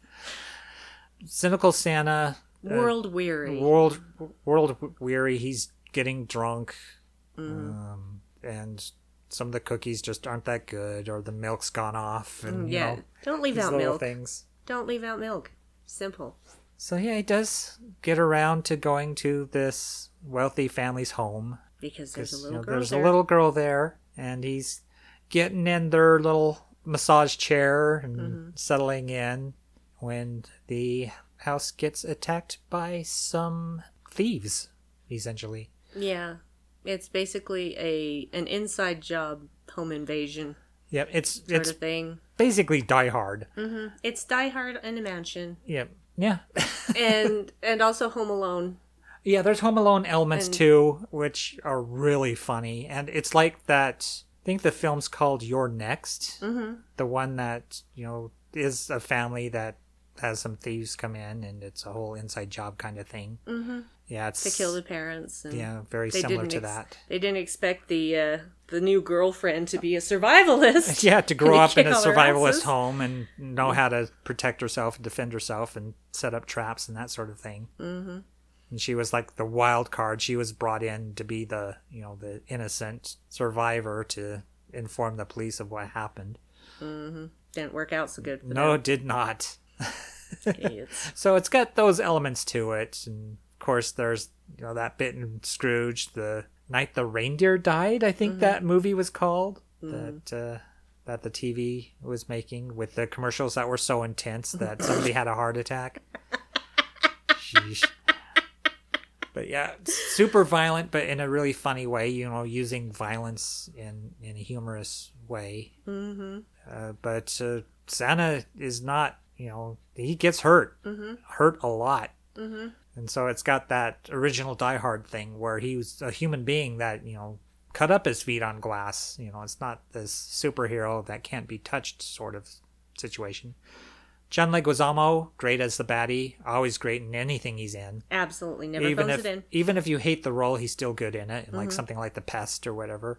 cynical Santa, uh, World weary. world world weary. He's getting drunk, Mm-hmm. um, and some of the cookies just aren't that good, or the milk's gone off, and you yeah. know, Don't leave these out little milk. things. Don't leave out milk. Simple. So yeah, he does get around to going to this wealthy family's home. Because there's a You little know, girl there's there. a little girl there, and he's getting in their little massage chair and Mm-hmm. settling in when the house gets attacked by some thieves, essentially. Yeah. It's basically a an inside job home invasion Yeah, it's sort it's of thing. basically Die Hard. hmm It's Die Hard in a mansion. Yeah, yeah, and and also Home Alone. yeah. There's Home Alone elements And- too, which are really funny, and it's like that. I think the film's called You're Next. Mm-hmm. The one that, you know, is a family that has some thieves come in, and it's a whole inside job kind of thing. Mm-hmm. Yeah, it's To kill the parents. And yeah, very they similar didn't to ex- that. They didn't expect the uh, the new girlfriend to be a survivalist. Yeah, to grow And up in a kick all their survivalist asses. home and know how to protect herself and defend herself and set up traps and that sort of thing. Mm-hmm. And she was like the wild card. She was brought in to be the, you know, the innocent survivor to inform the police of what happened. Mm-hmm. Didn't work out so good for No, them. it did not. Idiots. So it's got those elements to it, and of course there's, you know, that bit in Scrooge, the night the reindeer died, I think that movie was called, that uh, that the T V was making, with the commercials that were so intense that somebody had a heart attack. Sheesh. But yeah, super violent, but in a really funny way, you know, using violence in in a humorous way. Mm-hmm. Uh, but uh, Santa is not, you know, he gets hurt, Mm-hmm. hurt a lot. Mm-hmm. And so it's got that original Die Hard thing where he was a human being that, you know, cut up his feet on glass. You know, it's not this superhero that can't be touched sort of situation. John Leguizamo, great as the baddie, always great in anything he's in. Absolutely. Never even phones if it in. even if you hate the role, he's still good in it, and like Mhm. something like The Pest or whatever.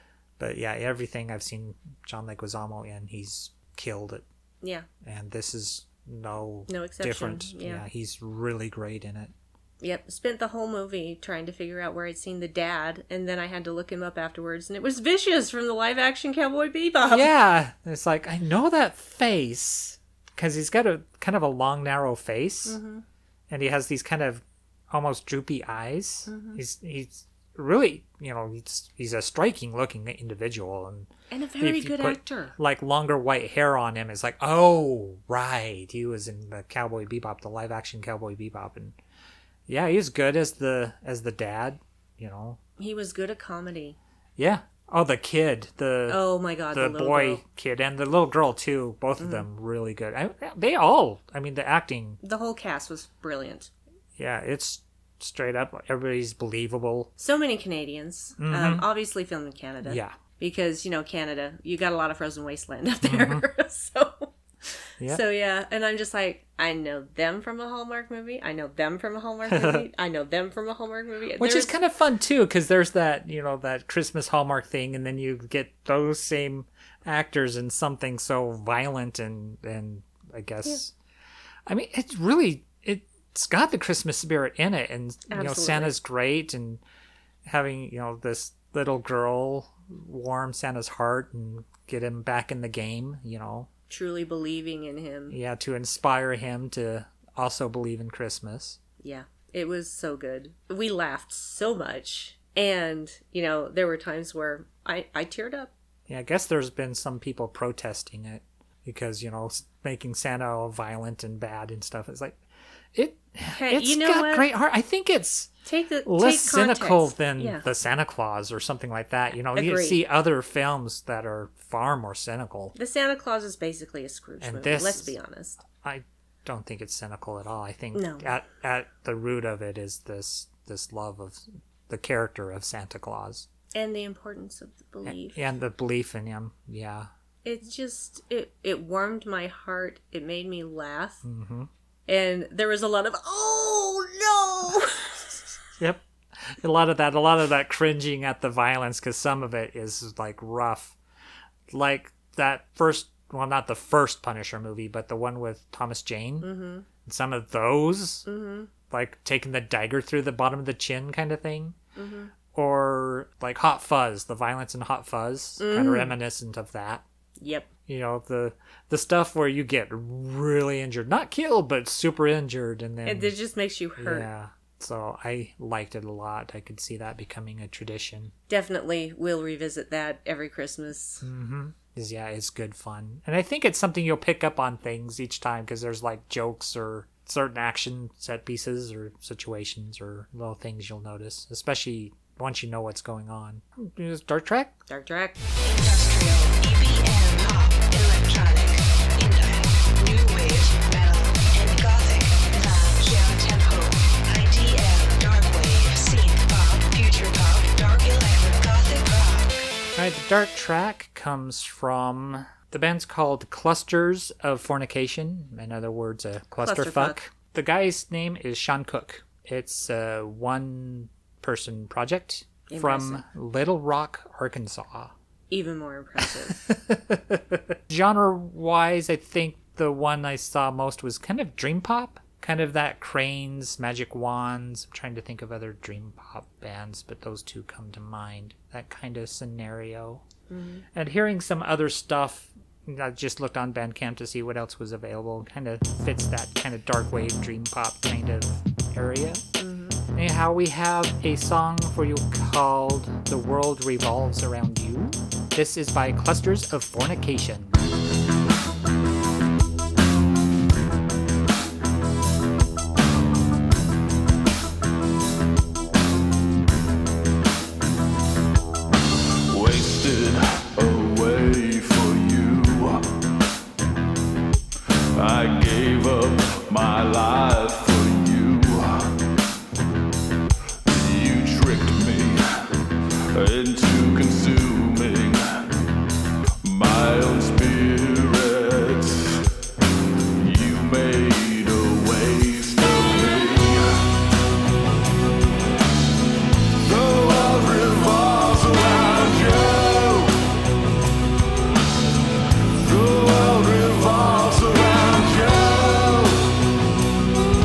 But yeah, everything I've seen John Leguizamo in, he's killed it. Yeah. And this is no, No exception, different. yeah. He's really great in it. Yep. Spent the whole movie trying to figure out where I'd seen the dad, and then I had to look him up afterwards, and it was Vicious from the live action Cowboy Bebop. Yeah, it's like I know that face because he's got a kind of a long, narrow face, Mm-hmm. and he has these kind of almost droopy eyes. Mm-hmm. He's he's really, you know, he's he's a striking looking individual, and And a very if you good put, actor. like longer white hair on him, it's like, oh right, he was in the Cowboy Bebop, the live action Cowboy Bebop, and yeah, he's good as the as the dad, you know. He was good at comedy. Yeah. Oh, the kid, the Oh my god, the, the, little boy girl. Mm-hmm. kid and the little girl too, both of them really good. I, they all, I mean, the acting, The whole cast was brilliant. yeah, it's straight up. Everybody's believable. So many Canadians. Um, obviously filmed in Canada. Mm-hmm. Yeah, Because, you know, Canada, you got a lot of frozen wasteland up there. so, Yeah. so, yeah. And I'm just like, I know them from a Hallmark movie. I know them from a Hallmark movie. I know them from a Hallmark movie. which There's- is kind of fun too, because there's that, you know, that Christmas Hallmark thing, and then you get those same actors in something so violent and and I guess, I mean, it's really it's got the Christmas spirit in it, and you know, Absolutely. Santa's great, and having, you know, this little girl warm Santa's heart and get him back in the game, you know. truly believing in him. Yeah, to inspire him to also believe in Christmas. Yeah. It was so good. We laughed so much. And, you know, there were times where I, I teared up. Yeah, I guess there's been some people protesting it because, you know, making Santa all violent and bad and stuff. It's like, it, Hey, it's you know got what? great heart. I think it's Take the less take cynical context. than Yeah. the Santa Claus or something like that. You know, you Agreed. see other films that are far more cynical. The Santa Claus is basically a Scrooge And movie. this- Let's be honest. I don't think it's cynical at all. I think No. at at the root of it is this this love of the character of Santa Claus And the importance of the belief. and the belief in him. Yeah. It just it it warmed my heart. It made me laugh. Mm-hmm. And there was a lot of oh no. Yep. A lot of that, a lot of that cringing at the violence, because some of it is like rough. Like that first, well, not the first Punisher movie, but the one with Thomas Jane. Mm-hmm. Some of those, mm-hmm. like taking the dagger through the bottom of the chin kind of thing. Mm-hmm. Or like Hot Fuzz, the violence in Hot Fuzz, mm-hmm. kind of reminiscent of that. Yep. You know, the the stuff where you get really injured, not killed, but super injured, and then It, it just makes you hurt. yeah. So I liked it a lot. I could see that becoming a tradition. Definitely we'll revisit that every Christmas. Mm-hmm. Is yeah, it's good fun, and I think it's something you'll pick up on things each time because there's like jokes or certain action set pieces or situations or little things you'll notice, especially once you know what's going on. Star Trek. Dark Track. Industrial, E B M, pop, electronic, indie, new wave, metal, and gothic, lounge, down tempo, I D M, dark wave, synth pop, future pop, dark electric, gothic rock. All right, the Dark Track comes from the band's called Clusters of Fornication. In other words, a clusterfuck. Clusterfuck. The guy's name is Sean Cook. It's a one-person project from Little Rock, Arkansas. Even more impressive. Genre-wise, I think the one I saw most was kind of dream pop. Kind of that Cranes, Magic Wands. I'm trying to think of other dream pop bands, but those two come to mind. That kind of scenario. Mm-hmm. And hearing some other stuff, I just looked on Bandcamp to see what else was available. Kind of fits that kind of dark wave dream pop kind of area. Mm-hmm. Anyhow, we have a song for you called The World Revolves Around You. This is by Clusters of Fornication. Wasted away for you. I gave up my life for you. You tricked me into consuming my own spirit. You made a waste of me. The world revolves around you. The world revolves around you.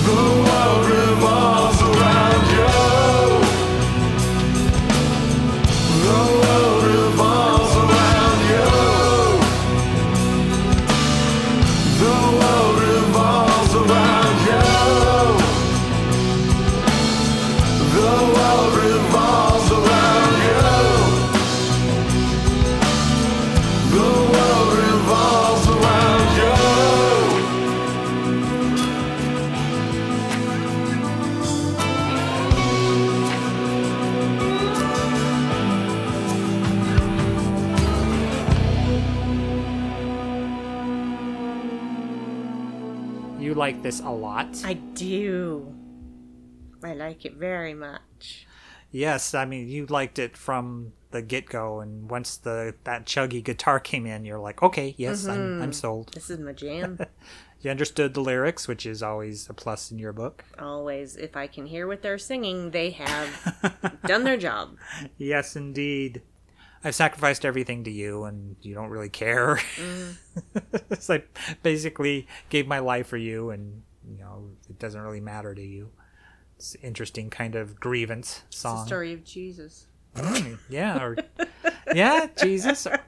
The world revolves around you. The world revolves around you. The world revolves around you. The world revolves around you. The world revolves around you. You like this a lot? I do. I like it very much. Yes, I mean, you liked it from the get-go, and once the that chuggy guitar came in, you're like, okay, yes, I'm, I'm sold. This is my jam. You understood the lyrics, which is always a plus in your book. Always, if I can hear what they're singing, they have done their job. Yes, indeed. I've sacrificed everything to you, and you don't really care. Mm. It's like basically gave my life for you, and you know it doesn't really matter to you. It's an interesting kind of grievance It's song. the story of Jesus. Mm, yeah, or yeah, Jesus. I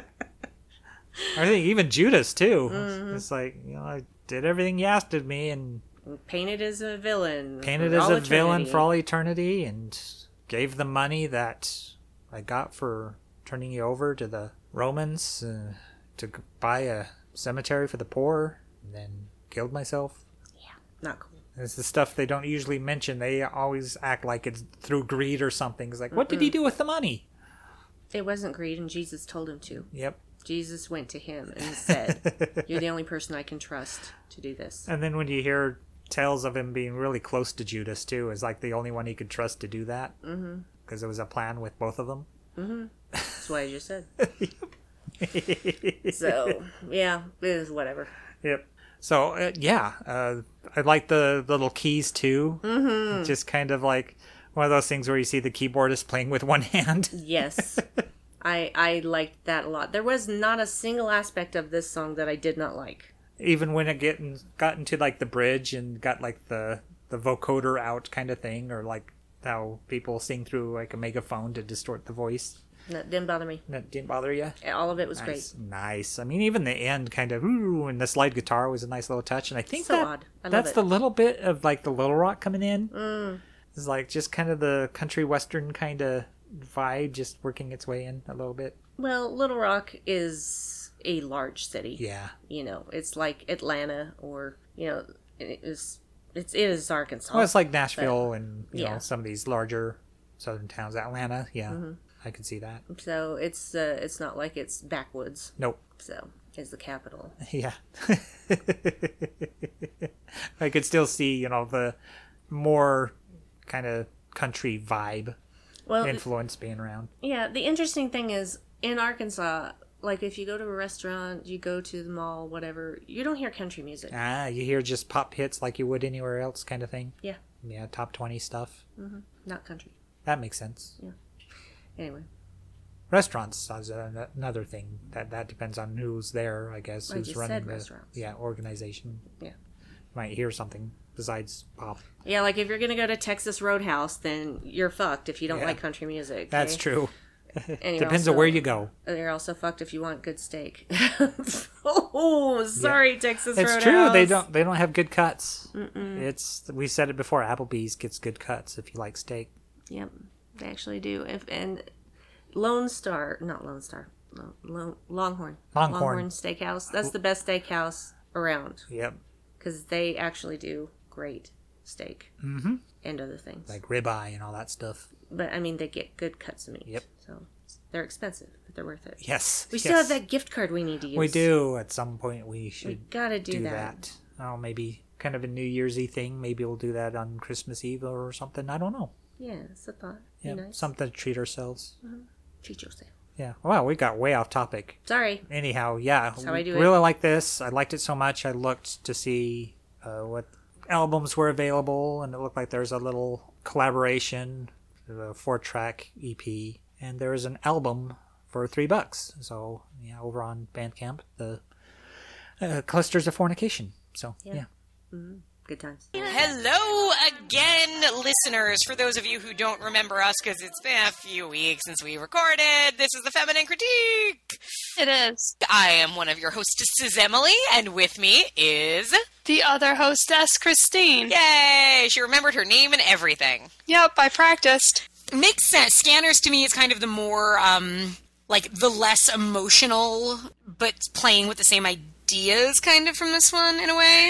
think even Judas too. Mm-hmm. It's like, you know, I did everything you asked of me, and Painted as a villain. painted for as all a villain eternity. for all eternity, and gave the money that I got for turning you over to the Romans uh, to g- buy a cemetery for the poor, and then killed myself. Not cool. It's the stuff they don't usually mention. They always act like it's through greed or something. It's like, what did he do with the money? It wasn't greed, and Jesus told him to. Yep. Jesus went to him and said, "You're the only person I can trust to do this." And then when you hear tales of him being really close to Judas too, is like the only one he could trust to do that. Mm-hmm. Because it was a plan with both of them. That's what I just said. So, yeah, it is whatever. Yep. So uh, yeah, uh, I like the little keys too. Mm-hmm. Just kind of like one of those things where you see the keyboardist playing with one hand. Yes. I I liked that a lot. There was not a single aspect of this song that I did not like. Even when it get in, got into like the bridge and got like the the vocoder out kind of thing, or like how people sing through like a megaphone to distort the voice. That didn't bother me. That didn't bother you? All of it was Nice, great. nice. I mean, even the end kind of ooh, and the slide guitar was a nice little touch. And I think So that odd. I love that's it. the little bit of like the Little Rock coming in. Mm. It's like just kind of the country western kind of vibe, just working its way in a little bit. Well, Little Rock is a large city. Yeah, You know, it's like Atlanta, or you know, it is it's it is Arkansas. well, it's like Nashville and you yeah. know some of these larger southern towns. Atlanta, yeah, I could see that. So it's uh, it's not like it's backwoods. Nope. So is the capital. Yeah. I could still see, you know, the more kind of country vibe Well, influence being around. yeah. The interesting thing is in Arkansas, like if you go to a restaurant, you go to the mall, whatever, you don't hear country music. Ah, you hear just pop hits like you would anywhere else kind of thing. Yeah, Yeah, top twenty stuff. not country. That makes sense. Anyway, Restaurants is a- another thing. That that depends on who's there, I guess. I Who's just running said the restaurants. yeah organization. yeah. Might hear something besides pop. Yeah, like if you're gonna go to Texas Roadhouse, then you're fucked if you don't Yeah. like country music. That's okay? true. And you're Depends also- on where you go. You're also fucked if you want good steak. Oh, sorry, Texas It's Roadhouse. true. They don't. They don't have good cuts. Mm-mm. It's. We said it before. Applebee's gets good cuts if you like steak. Yep, they actually do. If and Lone Star, not Lone Star, no, Lone, Longhorn, Longhorn. Steakhouse. That's the best steakhouse around Yep. because they actually do great steak mm-hmm. and other things. Like ribeye and all that stuff. But I mean, they get good cuts of meat. Yep. So they're expensive, but they're worth it. Yes. We still yes. have that gift card we need to use. We do. At some point, we should We gotta do, do that. that. Oh, maybe kind of a New Year's Eve thing. Maybe we'll do that on Christmas Eve or something. I don't know. Yeah, it's a thought. Be Yeah, nice. something to treat ourselves. Treat yourself. Yeah. Wow, we got way off topic. Sorry. Anyhow, yeah, how I do it. really like this. I liked it so much. I looked to see uh, what albums were available, and it looked like there's a little collaboration, a four-track E P, and there is an album for three bucks. So yeah, over on Bandcamp, the uh, Clusters of Fornication. So yeah, Yeah. Good times. Hello again, listeners. For those of you who don't remember us, because it's been a few weeks since we recorded, this is the Feminine Critique. It is. I am one of your hostesses, Emily, and with me is... The other hostess, Christine. Yay! She remembered her name and everything. Yep, I practiced. Makes sense. Scanners to me is kind of the more, um, like, the less emotional, but playing with the same ideas kind of from this one, in a way.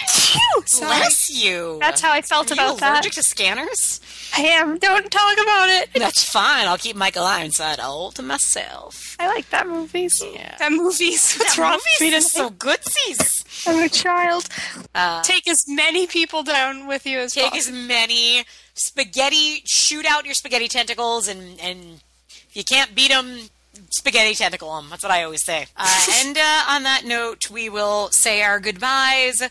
Bless you. That's how I felt Are about you that. allergic to scanners? I am. Don't talk about it. That's fine. I'll keep Michael Ironside all to myself. I like that movies. Yeah. That movies. What's That wrong movie's with me is today? so goodsies. I'm a child. Uh, Take as many people down with you as Take possible. as many spaghetti, shoot out your spaghetti tentacles, and, and if you can't beat them, spaghetti tentacle them. That's what I always say. Uh, and uh, on that note, we will say our goodbyes,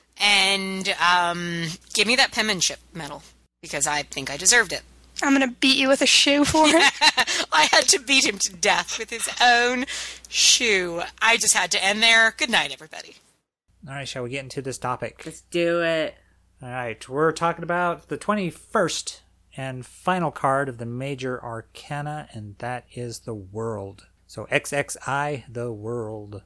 and um, give me that penmanship medal, because I think I deserved it. I'm gonna beat you with a shoe for it. I had to beat him to death with his own shoe. I just had to end there. Good night, everybody. All right, shall we get into this topic? Let's do it. All right, we're talking about the twenty-first and final card of the major arcana, and that is the World. So X X I, the World.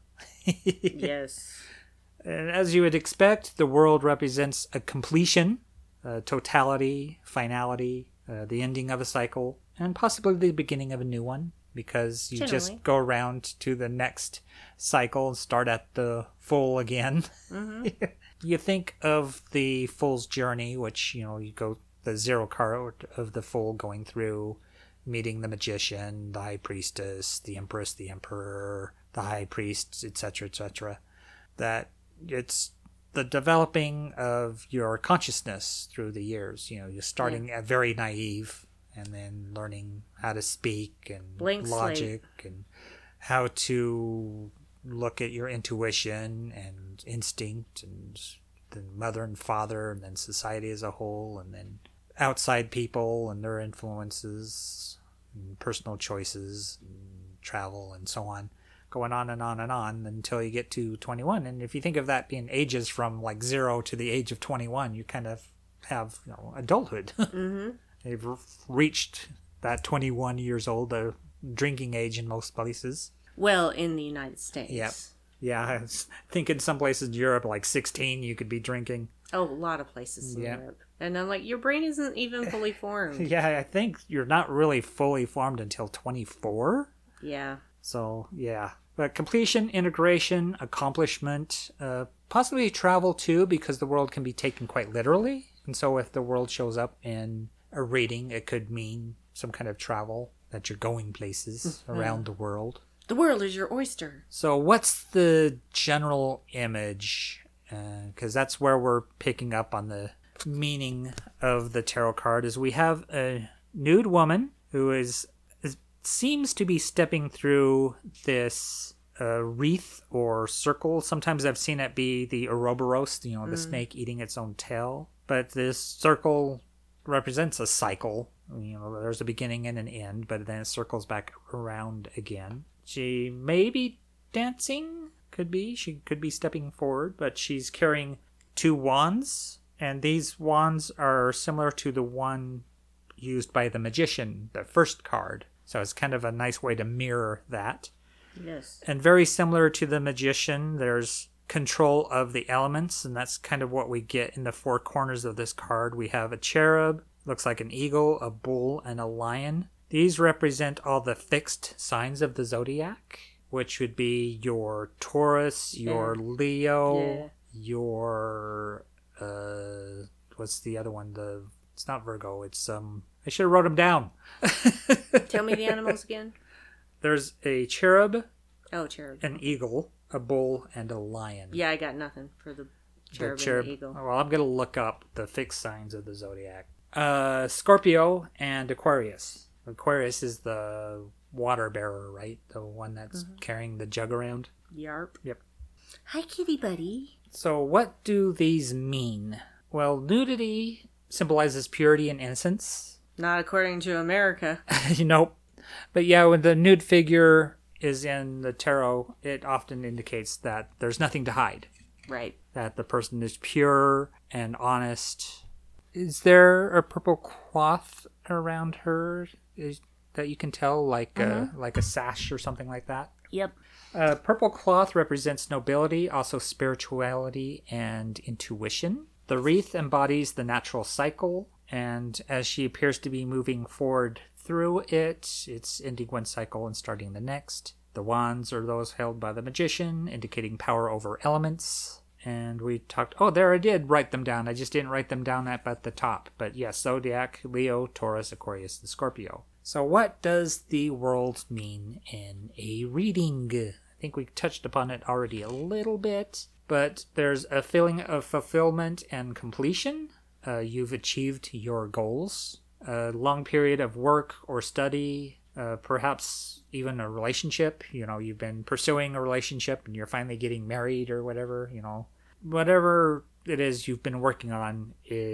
Yes. And as you would expect, the World represents a completion, a totality, finality, uh, the ending of a cycle, and possibly the beginning of a new one, because you Generally. just go around to the next cycle and start at the full again. Mm-hmm. You think of the Fool's Journey, which, you know, you go the zero card of the Fool going through, meeting the Magician, the High Priestess, the Empress, the Emperor, the High Priest, et cetera, et cetera. That it's the developing of your consciousness through the years. You know, you're starting at very naive and then learning how to speak and Blank logic and how to look at your intuition and instinct and then mother and father and then society as a whole and then outside people and their influences and personal choices and travel and so on, going on and on and on until you get to twenty-one. And if you think of that being ages from like zero to the age of twenty-one, you kind of have, you know, adulthood. Mm-hmm. They've reached that twenty-one years old, the drinking age in most places. Well, in the United States. Yep. Yeah, I was thinking some places in Europe, like sixteen, you could be drinking. Oh, a lot of places in Yeah. Europe. And I'm like, your brain isn't even fully formed. Yeah, I think you're not really fully formed until twenty-four. Yeah. So, yeah. But completion, integration, accomplishment, uh, possibly travel too, because the world can be taken quite literally. And so if the world shows up in a reading, it could mean some kind of travel, that you're going places around the world. The world is your oyster. So what's the general image? Because that's where we're picking up on the meaning of the tarot card, is we have a nude woman who is, is seems to be stepping through this uh, wreath or circle. Sometimes I've seen it be the Ouroboros, you know, the snake eating its own tail. But this circle represents a cycle. You know, there's a beginning and an end, but then it circles back around again. She may be dancing, could be. She could be stepping forward, but she's carrying two wands, and these wands are similar to the one used by the Magician, the first card. So it's kind of a nice way to mirror that. Yes. And very similar to the Magician, there's control of the elements, and that's kind of what we get in the four corners of this card. We have a cherub, looks like an eagle, a bull, and a lion. These represent all the fixed signs of the zodiac, which would be your Taurus, your Leo, Yeah. your uh, what's the other one? The it's not Virgo. It's um. I should have wrote them down. Tell me the animals again. There's a cherub, Oh, cherub. an eagle, a bull, and a lion. Yeah, I got nothing for the The cherub, cherub. and the eagle. Well, I'm gonna look up the fixed signs of the zodiac. Uh, Scorpio and Aquarius. Aquarius is the water bearer, right? The one that's carrying the jug around. Yarp. Yep. Hi, kitty buddy. So what do these mean? Well, nudity symbolizes purity and innocence. Not according to America. Nope. But yeah, when the nude figure is in the tarot, it often indicates that there's nothing to hide. Right. That the person is pure and honest. Is there a purple cloth around her is, that you can tell, like Mm-hmm. a, like a sash or something like that? Yep. Uh, purple cloth represents nobility, also spirituality and intuition. The wreath embodies the natural cycle, and as she appears to be moving forward through it, it's ending one cycle and starting the next. The wands are those held by the magician, indicating power over elements. And we talked, oh, there I did write them down. I just didn't write them down up at the top. But yes, Zodiac, Leo, Taurus, Aquarius, and Scorpio. So what does the world mean in a reading? I think we touched upon it already a little bit. But there's a feeling of fulfillment and completion. Uh, you've achieved your goals. A long period of work or study, uh, perhaps even a relationship. You know, you've been pursuing a relationship and you're finally getting married or whatever, you know. Whatever it is you've been working on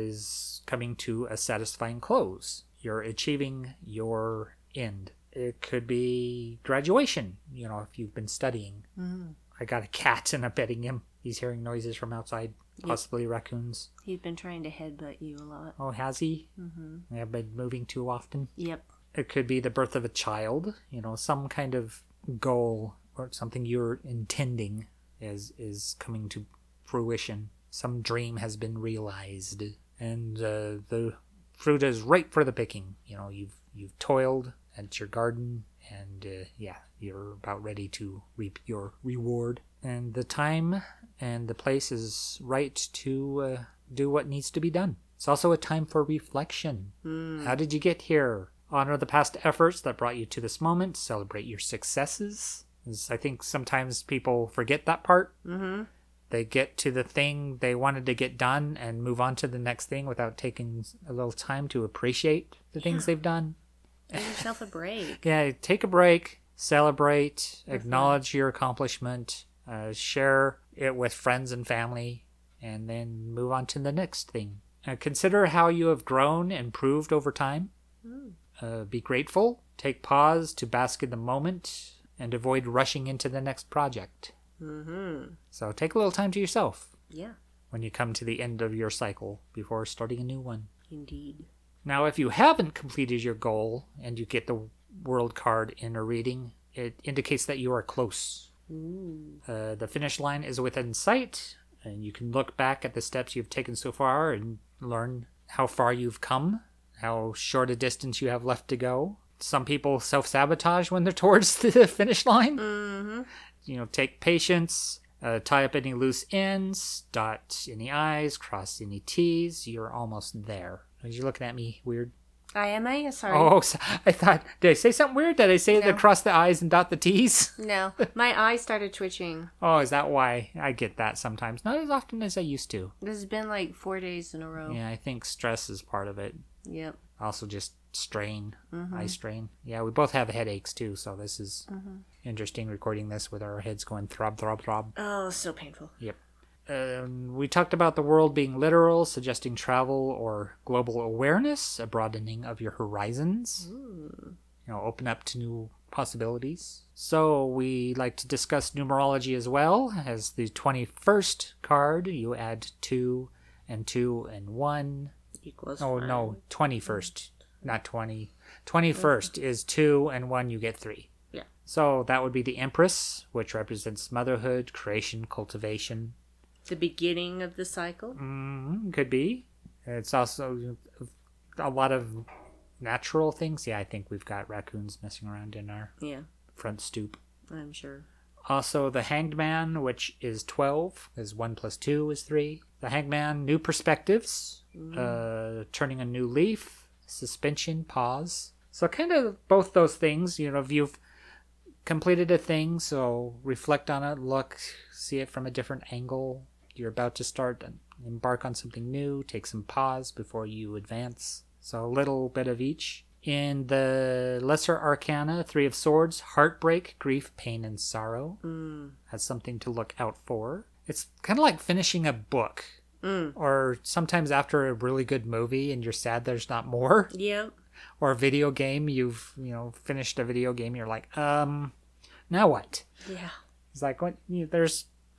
is coming to a satisfying close. You're achieving your end. It could be graduation, you know, if you've been studying. Mm-hmm. I got a cat and I'm petting him. He's hearing noises from outside, possibly raccoons. He's been trying to headbutt you a lot. Oh, has he? Mm-hmm. I've been moving too often. Yep. It could be the birth of a child, you know, some kind of goal or something you're intending is is coming to fruition. Some dream has been realized, and uh, the fruit is ripe for the picking. You know, you've you've toiled at your garden, and uh, yeah, you're about ready to reap your reward. And the time and the place is right to uh, do what needs to be done. It's also a time for reflection. Mm. How did you get here? Honor the past efforts that brought you to this moment. Celebrate your successes. As I think sometimes people forget that part. Mm-hmm. They get to the thing they wanted to get done and move on to the next thing without taking a little time to appreciate the things they've done. Give yourself a break. Yeah, take a break, celebrate, acknowledge your accomplishment, uh, share it with friends and family, and then move on to the next thing. Uh, consider how you have grown and improved over time. Mm. Uh, be grateful. Take pause to bask in the moment and avoid rushing into the next project. Mm-hmm. So take a little time to yourself Yeah, when you come to the end of your cycle before starting a new one. indeed. Now, if you haven't completed your goal and you get the world card in a reading, it indicates that you are close. Ooh. Uh, the finish line is within sight, and you can look back at the steps you've taken so far and learn how far you've come, how short a distance you have left to go. Some people self-sabotage when they're towards the finish line. Mm-hmm. You know, take patience, uh, tie up any loose ends, dot any I's, cross any T's. You're almost there. Are you looking at me weird? I am I? Sorry. Oh, so- I thought, did I say something weird? Did I say No. to cross the I's and dot the T's? No, my eye started twitching. Oh, is that why? I get that sometimes. Not as often as I used to. This has been like four days in a row. Yeah, I think stress is part of it. Yep. Also just strain, Mm-hmm. eye strain. Yeah, we both have headaches too, so this is interesting recording this with our heads going throb, throb, throb. Oh, so painful. Yep. Um, we talked about the world being literal, suggesting travel or global awareness, a broadening of your horizons. You know, open up to new possibilities. So we like to discuss numerology as well. As the twenty-first card, you add two and two and one. Equals Oh, one. no, twenty-first, not twenty. twenty-first is two and one, you get three. Yeah. So that would be the Empress, which represents motherhood, creation, cultivation. The beginning of the cycle. Mm, could be. It's also a lot of natural things. Yeah, I think we've got raccoons messing around in our Yeah, front stoop. I'm sure. Also, the Hanged Man, which is twelve, is one plus two is three. The Hanged Man, new perspectives, uh, turning a new leaf, suspension, pause. So kind of both those things, you know, if you've completed a thing, so reflect on it, look, see it from a different angle. You're about to start, embark on something new, take some pause before you advance. So a little bit of each. In the Lesser Arcana, Three of Swords, heartbreak, grief, pain, and sorrow. Mm. That's something to look out for. It's kind of like finishing a book. Mm. Or sometimes after a really good movie and you're sad there's not more. Yep. Or a video game, you've, you know, finished a video game, you're like, um, now what? Yeah. It's like, what? You, there's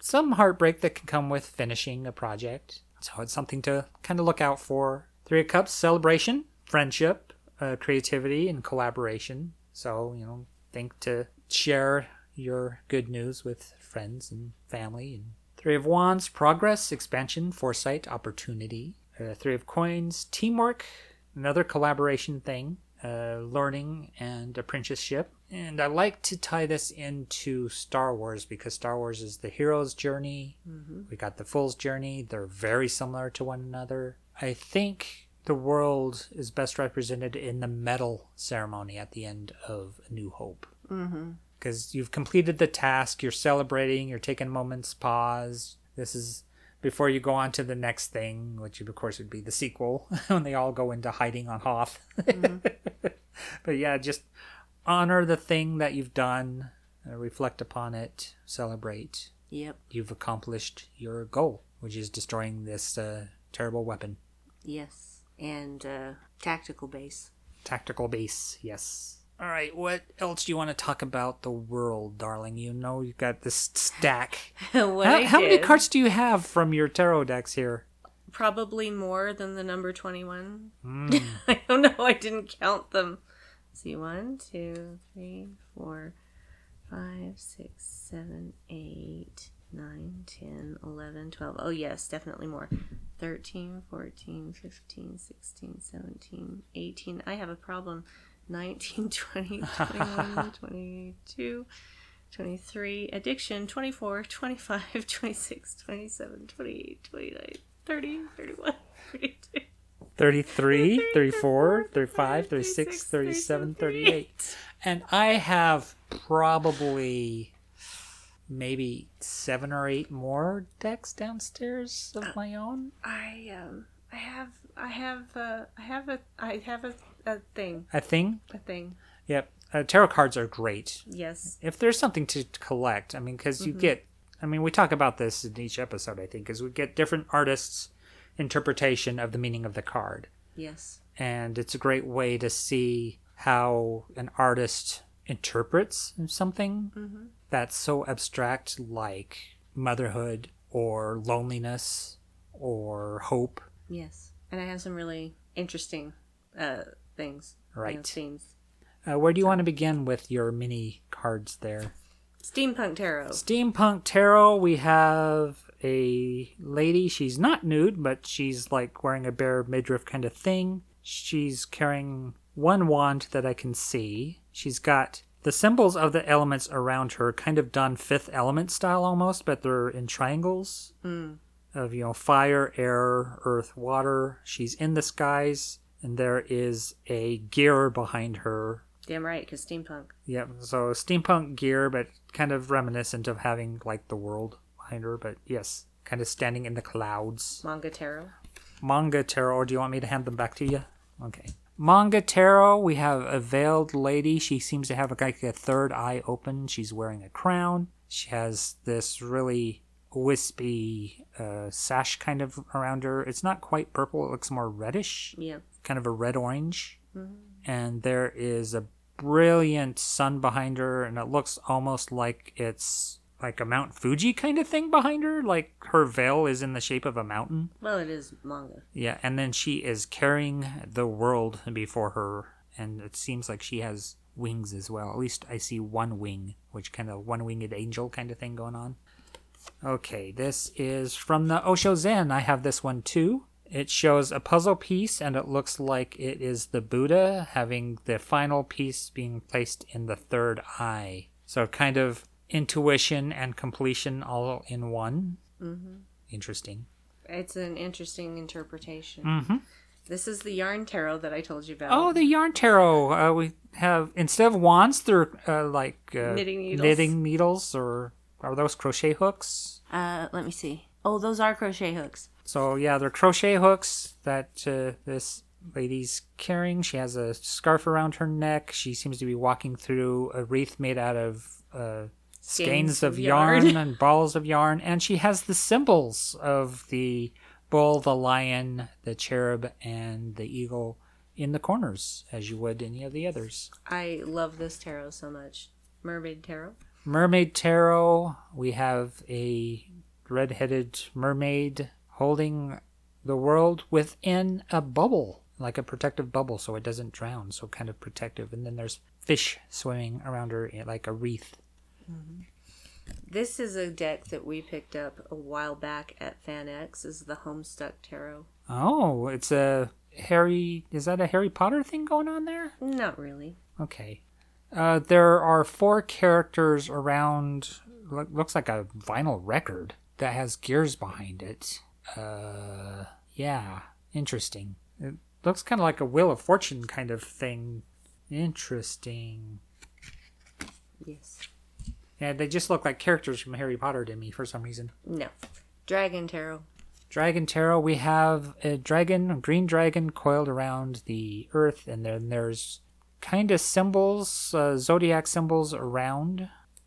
some heartbreak that can come with finishing a project. So it's something to kind of look out for. Three of Cups, celebration, friendship, uh, creativity, and collaboration. So, you know, think to share your good news with friends and family. And Three of Wands, progress, expansion, foresight, opportunity. Uh, three of Coins, teamwork, another collaboration thing, uh, learning and apprenticeship. And I like to tie this into Star Wars because Star Wars is the hero's journey. Mm-hmm. We got the fool's journey. They're very similar to one another. I think the world is best represented in the medal ceremony at the end of A New Hope. Mm-hmm. Because you've completed the task, you're celebrating, you're taking a moment's pause. This is before you go on to the next thing, which of course would be the sequel, when they all go into hiding on Hoth. Mm-hmm. But yeah, just honor the thing that you've done, uh, reflect upon it, celebrate. Yep. You've accomplished your goal, which is destroying this uh, terrible weapon. Yes. And uh, tactical base. Tactical base, yes. All right, what else do you want to talk about the world, darling? You know you've got this stack. what how I how many did, cards do you have from your tarot decks here? Probably more than the number twenty-one. Mm. I don't know. I didn't count them. Let's see, one, two, three, four, five, six, seven, eight, nine, ten, eleven, twelve. Oh, yes, definitely more. thirteen, fourteen, fifteen, sixteen, seventeen, eighteen. I have a problem. nineteen, twenty, twenty-one, twenty-two, twenty-three, addiction, twenty-four, twenty-five, twenty-six, twenty-seven, twenty-eight, twenty-nine, thirty, thirty-one, thirty-two. thirty-three, thirty-four, thirty-five, thirty-six, thirty-seven, thirty-eight. And I have probably maybe seven or eight more decks downstairs of my own. I um I have I have uh I have a I have a, a thing. A thing? A thing. Yep. Uh, tarot cards are great. Yes. If there's something to collect, I mean, because you mm-hmm. get, I mean, we talk about this in each episode, I think, because we get different artists' interpretation of the meaning of the card. Yes. And it's a great way to see how an artist interprets something mm-hmm. that's so abstract, like motherhood or loneliness or hope. Yes. And I have some really interesting uh, things. Right. You know, themes. Uh, where do you want to begin with your mini cards there? Steampunk Tarot. Steampunk Tarot, we have a lady. She's not nude, but she's like wearing a bare midriff kind of thing. She's carrying one wand that I can see. She's got the symbols of the elements around her kind of done Fifth Element style almost, but they're in triangles mm. of, you know, fire, air, earth, water. She's in the skies, and there is a gear behind her. Damn right, because steampunk. Yep, so steampunk gear, but kind of reminiscent of having, like, the world behind her. But yes, kind of standing in the clouds. Manga Tarot. Manga Tarot, or do you want me to hand them back to you? Okay. Manga Tarot, we have a veiled lady. She seems to have like a third eye open. She's wearing a crown. She has this really wispy uh, sash kind of around her. It's not quite purple. It looks more reddish. Yeah. Kind of a red-orange. Mm-hmm. And there is a brilliant sun behind her, and it looks almost like it's like a Mount Fuji kind of thing behind her. Like her veil is in the shape of a mountain. Well, it is manga. Yeah, and then she is carrying the world before her, and it seems like she has wings as well. At least I see one wing, which kind of one-winged angel kind of thing going on. Okay, this is from the Osho Zen. I have this one too. It shows a puzzle piece, and it looks like it is the Buddha having the final piece being placed in the third eye. So kind of intuition and completion all in one. Mm-hmm. Interesting. It's an interesting interpretation. Mm-hmm. This is the Yarn Tarot that I told you about. Oh, the Yarn Tarot. Uh, we have, instead of wands, they're uh, like uh, knitting needles. Knitting needles, or are those crochet hooks? Uh, let me see. Oh, those are crochet hooks. So yeah, they're crochet hooks that uh, this lady's carrying. She has a scarf around her neck. She seems to be walking through a wreath made out of uh, skeins, skeins of, of yarn. yarn and balls of yarn. And she has the symbols of the bull, the lion, the cherub, and the eagle in the corners, as you would any of the others. I love this tarot so much. Mermaid Tarot. Mermaid Tarot, we have a red-headed mermaid holding the world within a bubble, like a protective bubble so it doesn't drown, so kind of protective. And then there's fish swimming around her like a wreath. Mm-hmm. This is a deck that we picked up a while back at FanX. This is the Homestuck Tarot. Oh, it's a Harry... Is that a Harry Potter thing going on there? Not really. Okay. Uh, there are four characters around... Lo- looks like a vinyl record that has gears behind it. Uh, yeah. Interesting. It looks kind of like a Wheel of Fortune kind of thing. Interesting. Yes. Yeah, they just look like characters from Harry Potter to me for some reason. No. Dragon Tarot. Dragon Tarot, we have a dragon, a green dragon coiled around the earth, and then there's kind of symbols, uh, zodiac symbols around,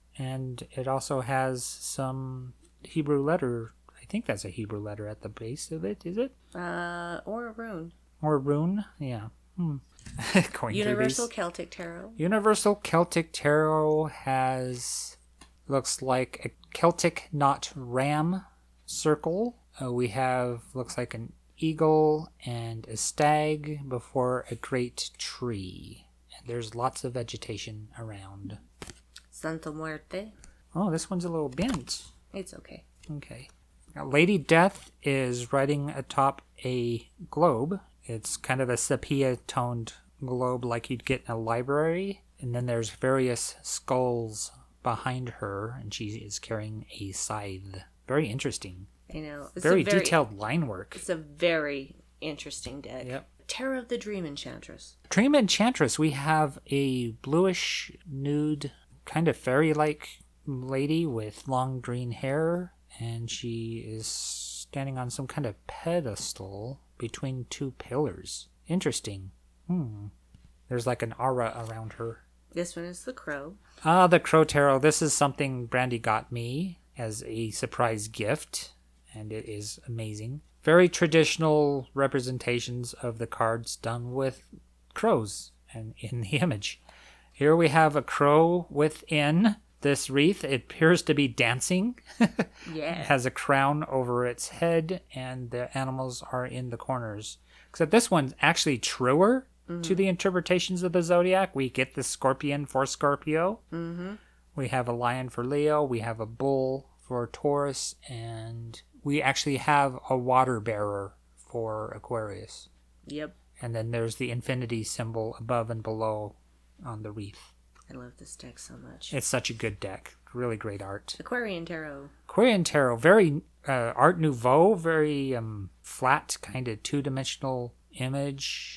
and it also has some Hebrew letter. I think that's a Hebrew letter at the base of it, is it? Uh, or a rune. Or a rune, yeah. Hmm. Going Universal through these. Celtic Tarot. Universal Celtic Tarot has, looks like a Celtic knot ram circle. Uh, we have, looks like an eagle and a stag before a great tree. And there's lots of vegetation around. Santa Muerte. Oh, this one's a little bent. It's okay. Okay. Now, Lady Death is riding atop a globe. It's kind of a sepia-toned globe like you'd get in a library. And then there's various skulls behind her, and she is carrying a scythe. Very interesting. I know. It's Very, a very detailed line work. It's a very interesting deck. Yep. Tarot of the Dream Enchantress. Dream Enchantress, we have a bluish, nude, kind of fairy-like lady with long green hair, and she is standing on some kind of pedestal between two pillars. Interesting. Hmm. There's like an aura around her. This one is the Crow. Ah, the Crow Tarot. This is something Brandy got me as a surprise gift, and it is amazing. Very traditional representations of the cards done with crows and in the image. Here we have a crow within this wreath. It appears to be dancing. Yeah. It has a crown over its head, and the animals are in the corners. Except this one's actually truer mm-hmm. to the interpretations of the zodiac. We get the scorpion for Scorpio. Mm-hmm. We have a lion for Leo. We have a bull for Taurus, and we actually have a water bearer for Aquarius. Yep. And then there's the infinity symbol above and below on the wreath. I love this deck so much. It's such a good deck. Really great art. Aquarian Tarot. Aquarian Tarot, very uh, Art Nouveau, very um, flat, kind of two-dimensional image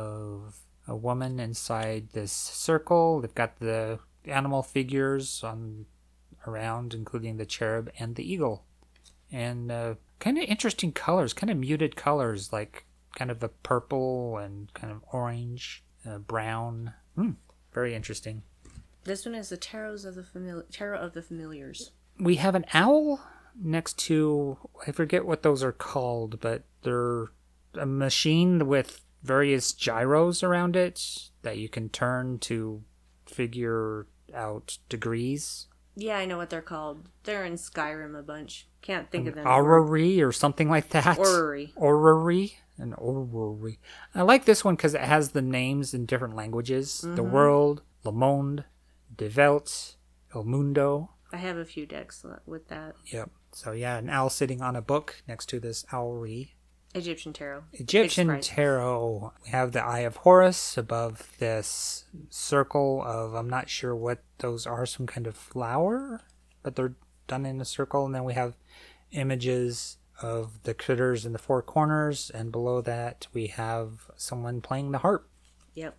of a woman inside this circle. They've got the animal figures on around, including the cherub and the eagle. And uh, kind of interesting colors, kind of muted colors, like kind of the purple and kind of orange, uh, brown. Hmm, very interesting. This one is the Tarots of the famili- Tarot of the Familiars. We have an owl next to, I forget what those are called, but they're a machine with various gyros around it that you can turn to figure out degrees. Yeah, I know what they're called. They're in Skyrim a bunch. Can't think An of them. orrery or something like that. Orrery. Orrery. An orrery. I like this one because it has the names in different languages. Mm-hmm. The World, Le Monde, De Welt, El Mundo. I have a few decks with that. Yep. So yeah, an owl sitting on a book next to this owlry. Egyptian Tarot. Egyptian Big surprise. Tarot. We have the Eye of Horus above this circle of, I'm not sure what those are, some kind of flower, but they're done in a circle. And then we have images of the critters in the four corners, and below that we have someone playing the harp. Yep.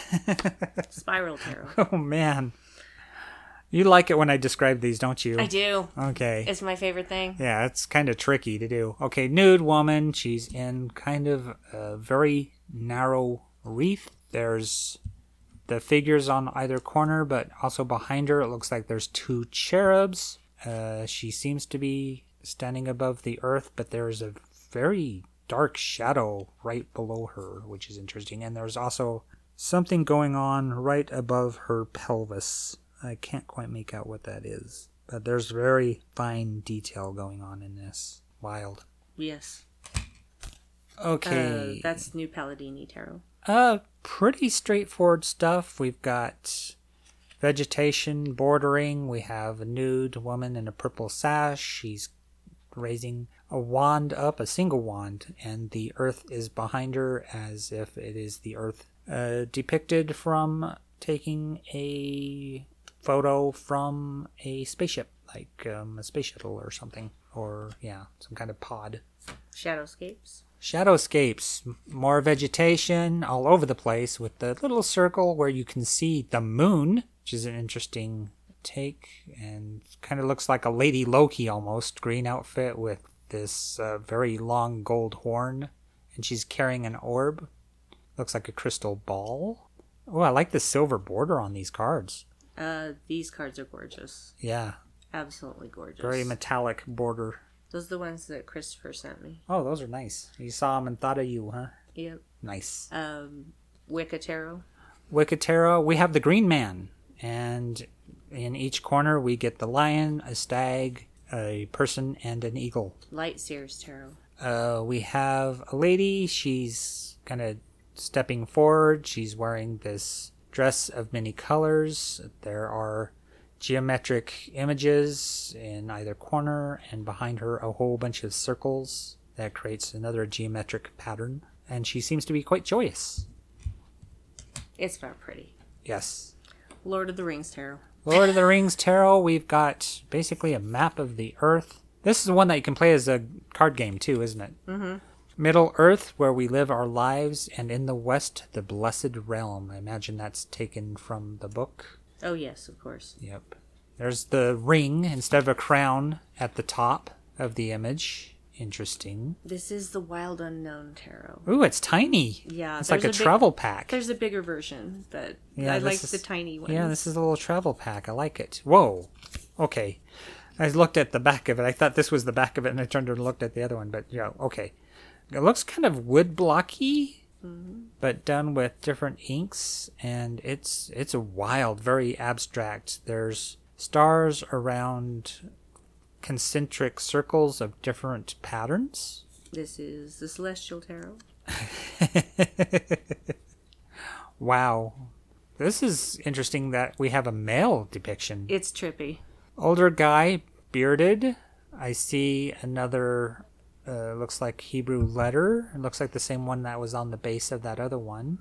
Spiral Tarot. Oh man. You like it when I describe these, don't you? I do. Okay. It's my favorite thing. Yeah, it's kind of tricky to do. Okay, nude woman. She's in kind of a very narrow wreath. There's the figures on either corner, but also behind her, it looks like there's two cherubs. Uh, she seems to be standing above the earth, but there's a very dark shadow right below her, which is interesting. And there's also something going on right above her pelvis. I can't quite make out what that is. But there's very fine detail going on in this. Wild. Yes. Okay. Uh, that's New Palladini Tarot. Uh, pretty straightforward stuff. We've got vegetation bordering. We have a nude woman in a purple sash. She's raising a wand up, a single wand, and the earth is behind her as if it is the earth uh, depicted from taking a photo from a spaceship, like um, a space shuttle or something, or yeah, some kind of pod. Shadowscapes. Shadowscapes, more vegetation all over the place with the little circle where you can see the moon, which is an interesting take, and kind of looks like a Lady Loki almost, green outfit with this uh, very long gold horn, and she's carrying an orb. Looks like a crystal ball. Oh, I like the silver border on these cards. Uh, these cards are gorgeous. Yeah, Absolutely gorgeous. very metallic border. Those are the ones that Christopher sent me. Oh, those are nice. You saw them and thought of you, huh? Yep. Nice. Um, Wicca Tarot. Wicca Tarot, we have the Green Man, and in each corner we get the lion, a stag, a person, and an eagle. Light Seers Tarot. Uh, we have a lady. She's kind of stepping forward. She's wearing this dress of many colors. There are geometric images in either corner, and behind her a whole bunch of circles that creates another geometric pattern. And she seems to be quite joyous. It's not pretty. Yes. Lord of the Rings Tarot. Lord of the Rings Tarot, we've got basically a map of the Earth. This is one that you can play as a card game too, isn't it? Mm-hmm. Middle Earth, where we live our lives, and in the West, the Blessed Realm. I imagine that's taken from the book. Oh, yes, of course. Yep. There's the ring instead of a crown at the top of the image. Interesting. This is the Wild Unknown Tarot. Ooh, it's tiny. Yeah. It's like a, there's big- travel pack. There's a bigger version, but Yeah, I this like is- the tiny one. Yeah, this is a little travel pack. I like it. Whoa. Okay. I looked at the back of it. I thought this was the back of it, and I turned and looked at the other one. But, yeah, okay. It looks kind of wood blocky, mm-hmm. but done with different inks, and it's it's a wild, very abstract. There's stars around concentric circles of different patterns. This is the Celestial Tarot. Wow. This is interesting that we have a male depiction. It's trippy. Older guy, bearded. I see another, uh, looks like Hebrew letter. It looks like the same one that was on the base of that other one.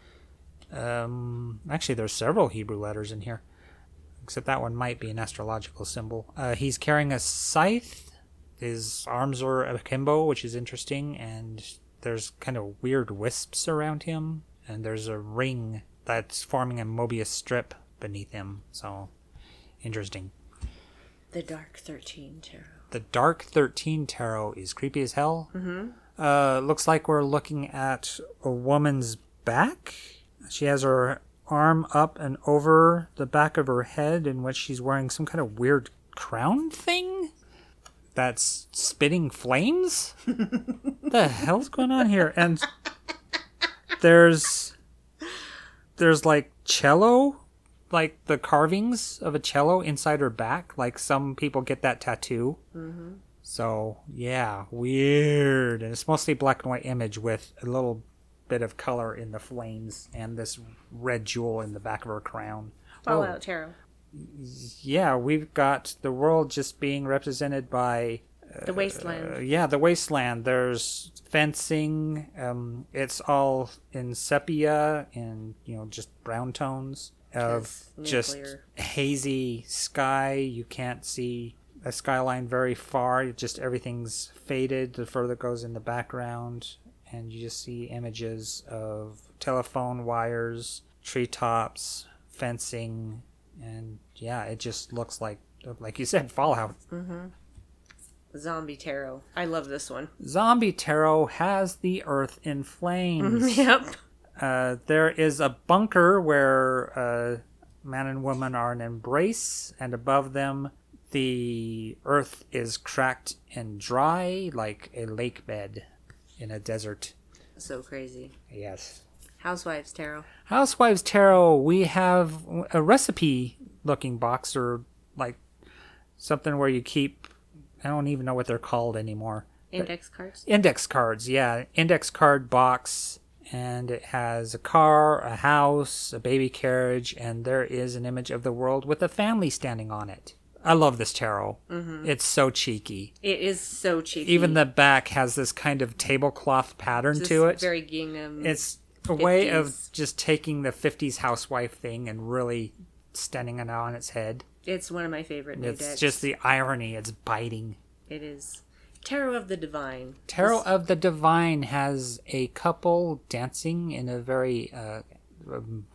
Um, actually, there's several Hebrew letters in here. Except that one might be an astrological symbol. Uh, he's carrying a scythe. His arms are akimbo, which is interesting. And there's kind of weird wisps around him. And there's a ring that's forming a Mobius strip beneath him. So, interesting. The Dark thirteen Tarot. The Dark thirteen Tarot is creepy as hell. Mm-hmm. Uh, looks like we're looking at a woman's back. She has her arm up and over the back of her head, in which she's wearing some kind of weird crown thing that's spitting flames. What the hell's going on here? And there's there's like cello, like the carvings of a cello inside her back. Like some people get that tattoo. Mm-hmm. So yeah, weird. And it's mostly black and white image with a little bit of color in the flames and this red jewel in the back of her crown. Fallout Whoa. Tarot. Yeah, we've got the world just being represented by The Wasteland. uh, yeah, the wasteland. There's fencing. Um, it's all in sepia and, you know, just brown tones of Yes, just nuclear. hazy sky. You can't see a skyline very far. Just everything's faded the further it goes in the background. And you just see images of telephone wires, treetops, fencing, and yeah, it just looks like, like you said, Fallout. Zombie Tarot. I love this one. Zombie Tarot has the earth in flames. Yep. Uh, there is a bunker where uh, man and woman are in embrace, and above them the earth is cracked and dry like a lake bed in a desert. So crazy. Yes. Housewives Tarot. Housewives Tarot, we have a recipe looking box, or like something where you keep, I don't even know what they're called anymore. Index cards? Index cards, yeah. Index card box, and it has a car, a house, a baby carriage, and there is an image of the world with a family standing on it. I love this tarot. Mm-hmm. It's so cheeky. It is so cheeky. Even the back has this kind of tablecloth pattern Just to it. very gingham. It's a way of fifties. just taking the fifties housewife thing and really standing it on its head. It's one of my favorite new It's decks. just the irony. It's biting. It is. Tarot of the Divine. Tarot This- of the Divine has a couple dancing in a very, uh, um,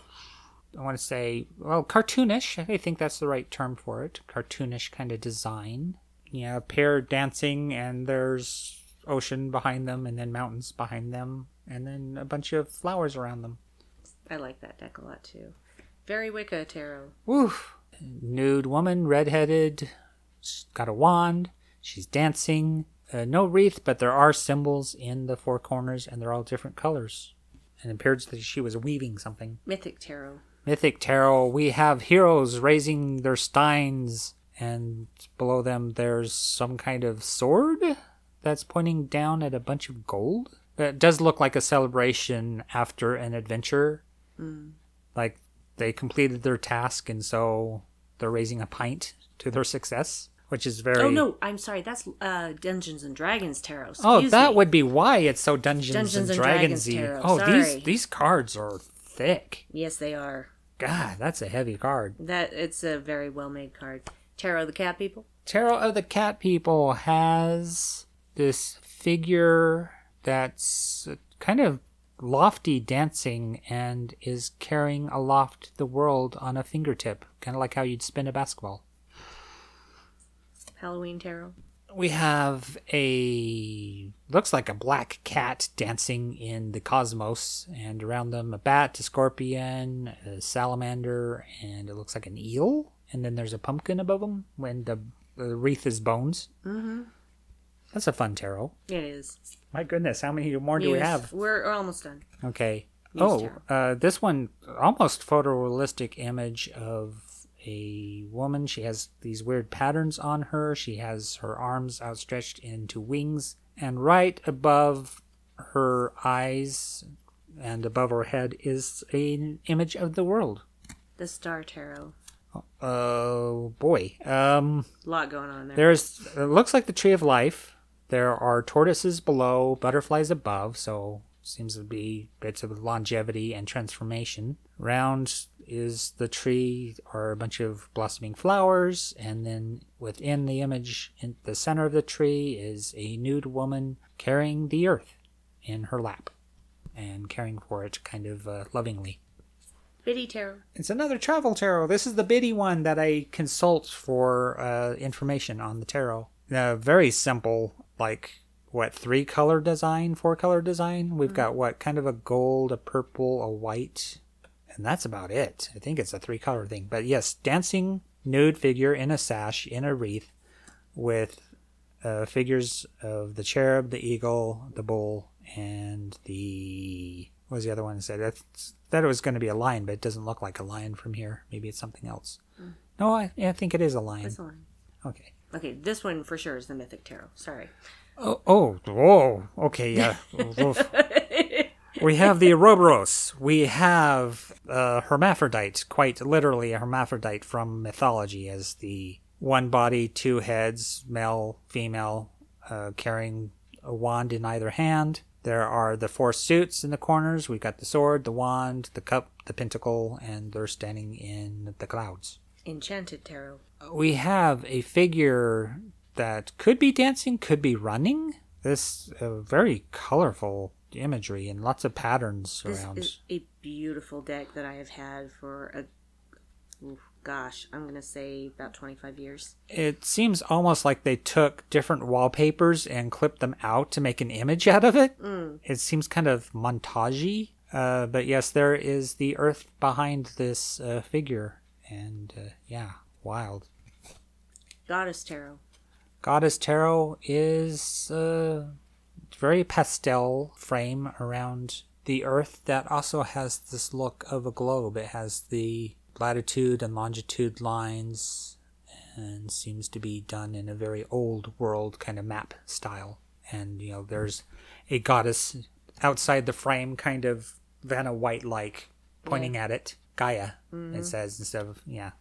I want to say, well, cartoonish. I think that's the right term for it. Cartoonish kind of design. Yeah, a pair dancing, and there's ocean behind them, and then mountains behind them, and then a bunch of flowers around them. I like that deck a lot too. Very Wicca Tarot. Woof. Nude woman, redheaded, she's got a wand, she's dancing. Uh, no wreath, but there are symbols in the four corners, and they're all different colors. And it appears that she was weaving something. Mythic Tarot. Mythic Tarot, we have heroes raising their steins, and below them there's some kind of sword that's pointing down at a bunch of gold. It does look like a celebration after an adventure. Mm. Like they completed their task, and so they're raising a pint to their success, which is very... Oh, no, I'm sorry. That's uh, Dungeons and Dragons Tarot. Excuse Oh, that me. would be why it's so Dungeons, Dungeons and and Dragons Dragons-y. tarot, Oh, sorry. these these cards are thick. Yes, they are. God, that's a heavy card. That It's a very well-made card. Tarot of the Cat People. Tarot of the Cat People has this figure that's kind of lofty dancing and is carrying aloft the world on a fingertip, kind of like how you'd spin a basketball. Halloween Tarot. We have a, looks like a black cat dancing in the cosmos, and around them a bat, a scorpion, a salamander, and it looks like an eel. And then there's a pumpkin above them when the, the wreath is bones. Mm-hmm. That's a fun tarot. It is. My goodness, how many more do we Yes, have? We're, we're almost done. Okay. Muse Oh, tarot. uh, this one, almost photorealistic image of a woman. She has these weird patterns on her. She has her arms outstretched into wings, and right above her eyes and above her head is an image of the world. The Star Tarot. Oh boy. Um, A lot going on there. there's, it looks like the Tree of Life. There are tortoises below, butterflies above, so seems to be bits of longevity and transformation. Round is the tree, are a bunch of blossoming flowers, and then within the image, in the center of the tree, is a nude woman carrying the earth in her lap and caring for it kind of uh, lovingly. Biddy Tarot. It's another travel tarot. This is the Biddy one that I consult for uh, information on the tarot. Uh, very simple, like, what, three color design, four color design? We've got, what, kind of a gold, a purple, a white, and that's about it. I think it's a three color thing. But yes, dancing nude figure in a sash, in a wreath, with uh, figures of the cherub, the eagle, the bull, and the... What was the other one I said? I thought it was going to be a lion, but it doesn't look like a lion from here. Maybe it's something else. Mm. No, I, I think it is a lion. That's the one. Okay. Okay, this one for sure is the Mythic Tarot. Sorry. Oh, oh, whoa. Okay, yeah. Oof. We have the Ouroboros. We have a hermaphrodite, quite literally a hermaphrodite from mythology, as the one body, two heads, male, female, uh, carrying a wand in either hand. There are the four suits in the corners. We've got the sword, the wand, the cup, the pentacle, and they're standing in the clouds. Enchanted Tarot. We have a figure that could be dancing, could be running. This uh, very colorful imagery and lots of patterns This around. is a beautiful deck that I have had for a, oof, gosh, I'm going to say about twenty-five years. It seems almost like they took different wallpapers and clipped them out to make an image out of it. Mm. It seems kind of montage-y. Uh, but yes, there is the earth behind this uh, figure. And uh, yeah, wild. Goddess Tarot. Goddess Tarot is a very pastel frame around the earth that also has this look of a globe. It has the latitude and longitude lines, and seems to be done in a very old world kind of map style. And, you know, there's a goddess outside the frame, kind of Vanna White-like, pointing Yeah. at it. Gaia, Mhm. it says, instead of, yeah.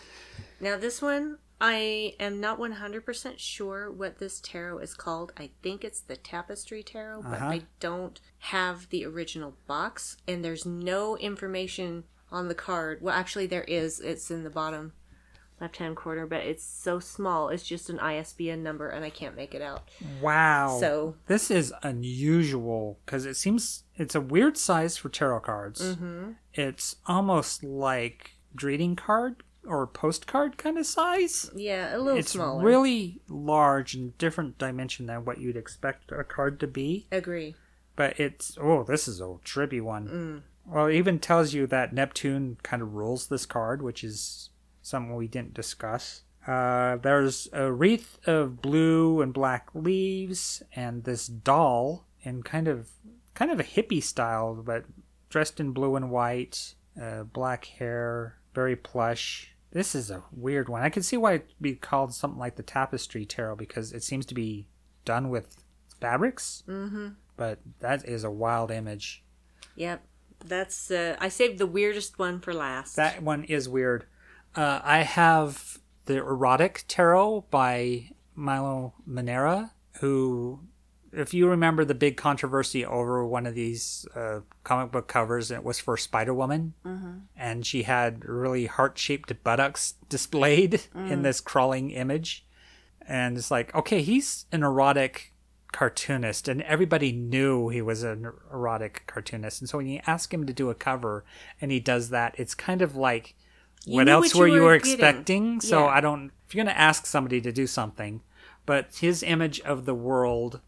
Now this one, I am not one hundred percent sure what this tarot is called. I think it's the Tapestry Tarot, but Uh-huh. I don't have the original box, and there's no information on the card. Well, actually there is. It's in the bottom left-hand corner, but it's so small. It's just an I S B N number, and I can't make it out. Wow. So- this is unusual, because it seems it's a weird size for tarot cards. Mm-hmm. It's almost like greeting card or postcard kind of size. Yeah, a little It's smaller. really large and different dimension than what you'd expect a card to be. Agree. But it's, oh, this is a trippy one. Mm. Well, it even tells you that Neptune kind of rules this card, which is something we didn't discuss. Uh, there's a wreath of blue and black leaves, and this doll in kind of kind of a hippie style, but dressed in blue and white, uh, black hair, very plush. This is a weird one. I can see why it'd be called something like the Tapestry Tarot, because it seems to be done with fabrics. Mm-hmm. But that is a wild image. Yep. That's, uh, I saved the weirdest one for last. That one is weird. Uh, I have the Erotic Tarot by Milo Manera, who, if you remember the big controversy over one of these uh, comic book covers, it was for Spider-Woman, Mm-hmm. and she had really heart-shaped buttocks displayed Mm. in this crawling image. And it's like, okay, he's an erotic cartoonist, and everybody knew he was an erotic cartoonist. And so when you ask him to do a cover and he does that, it's kind of like, You what knew else what were you you were expecting? getting. So Yeah. I don't, if you're going to ask somebody to do something, but his image of the world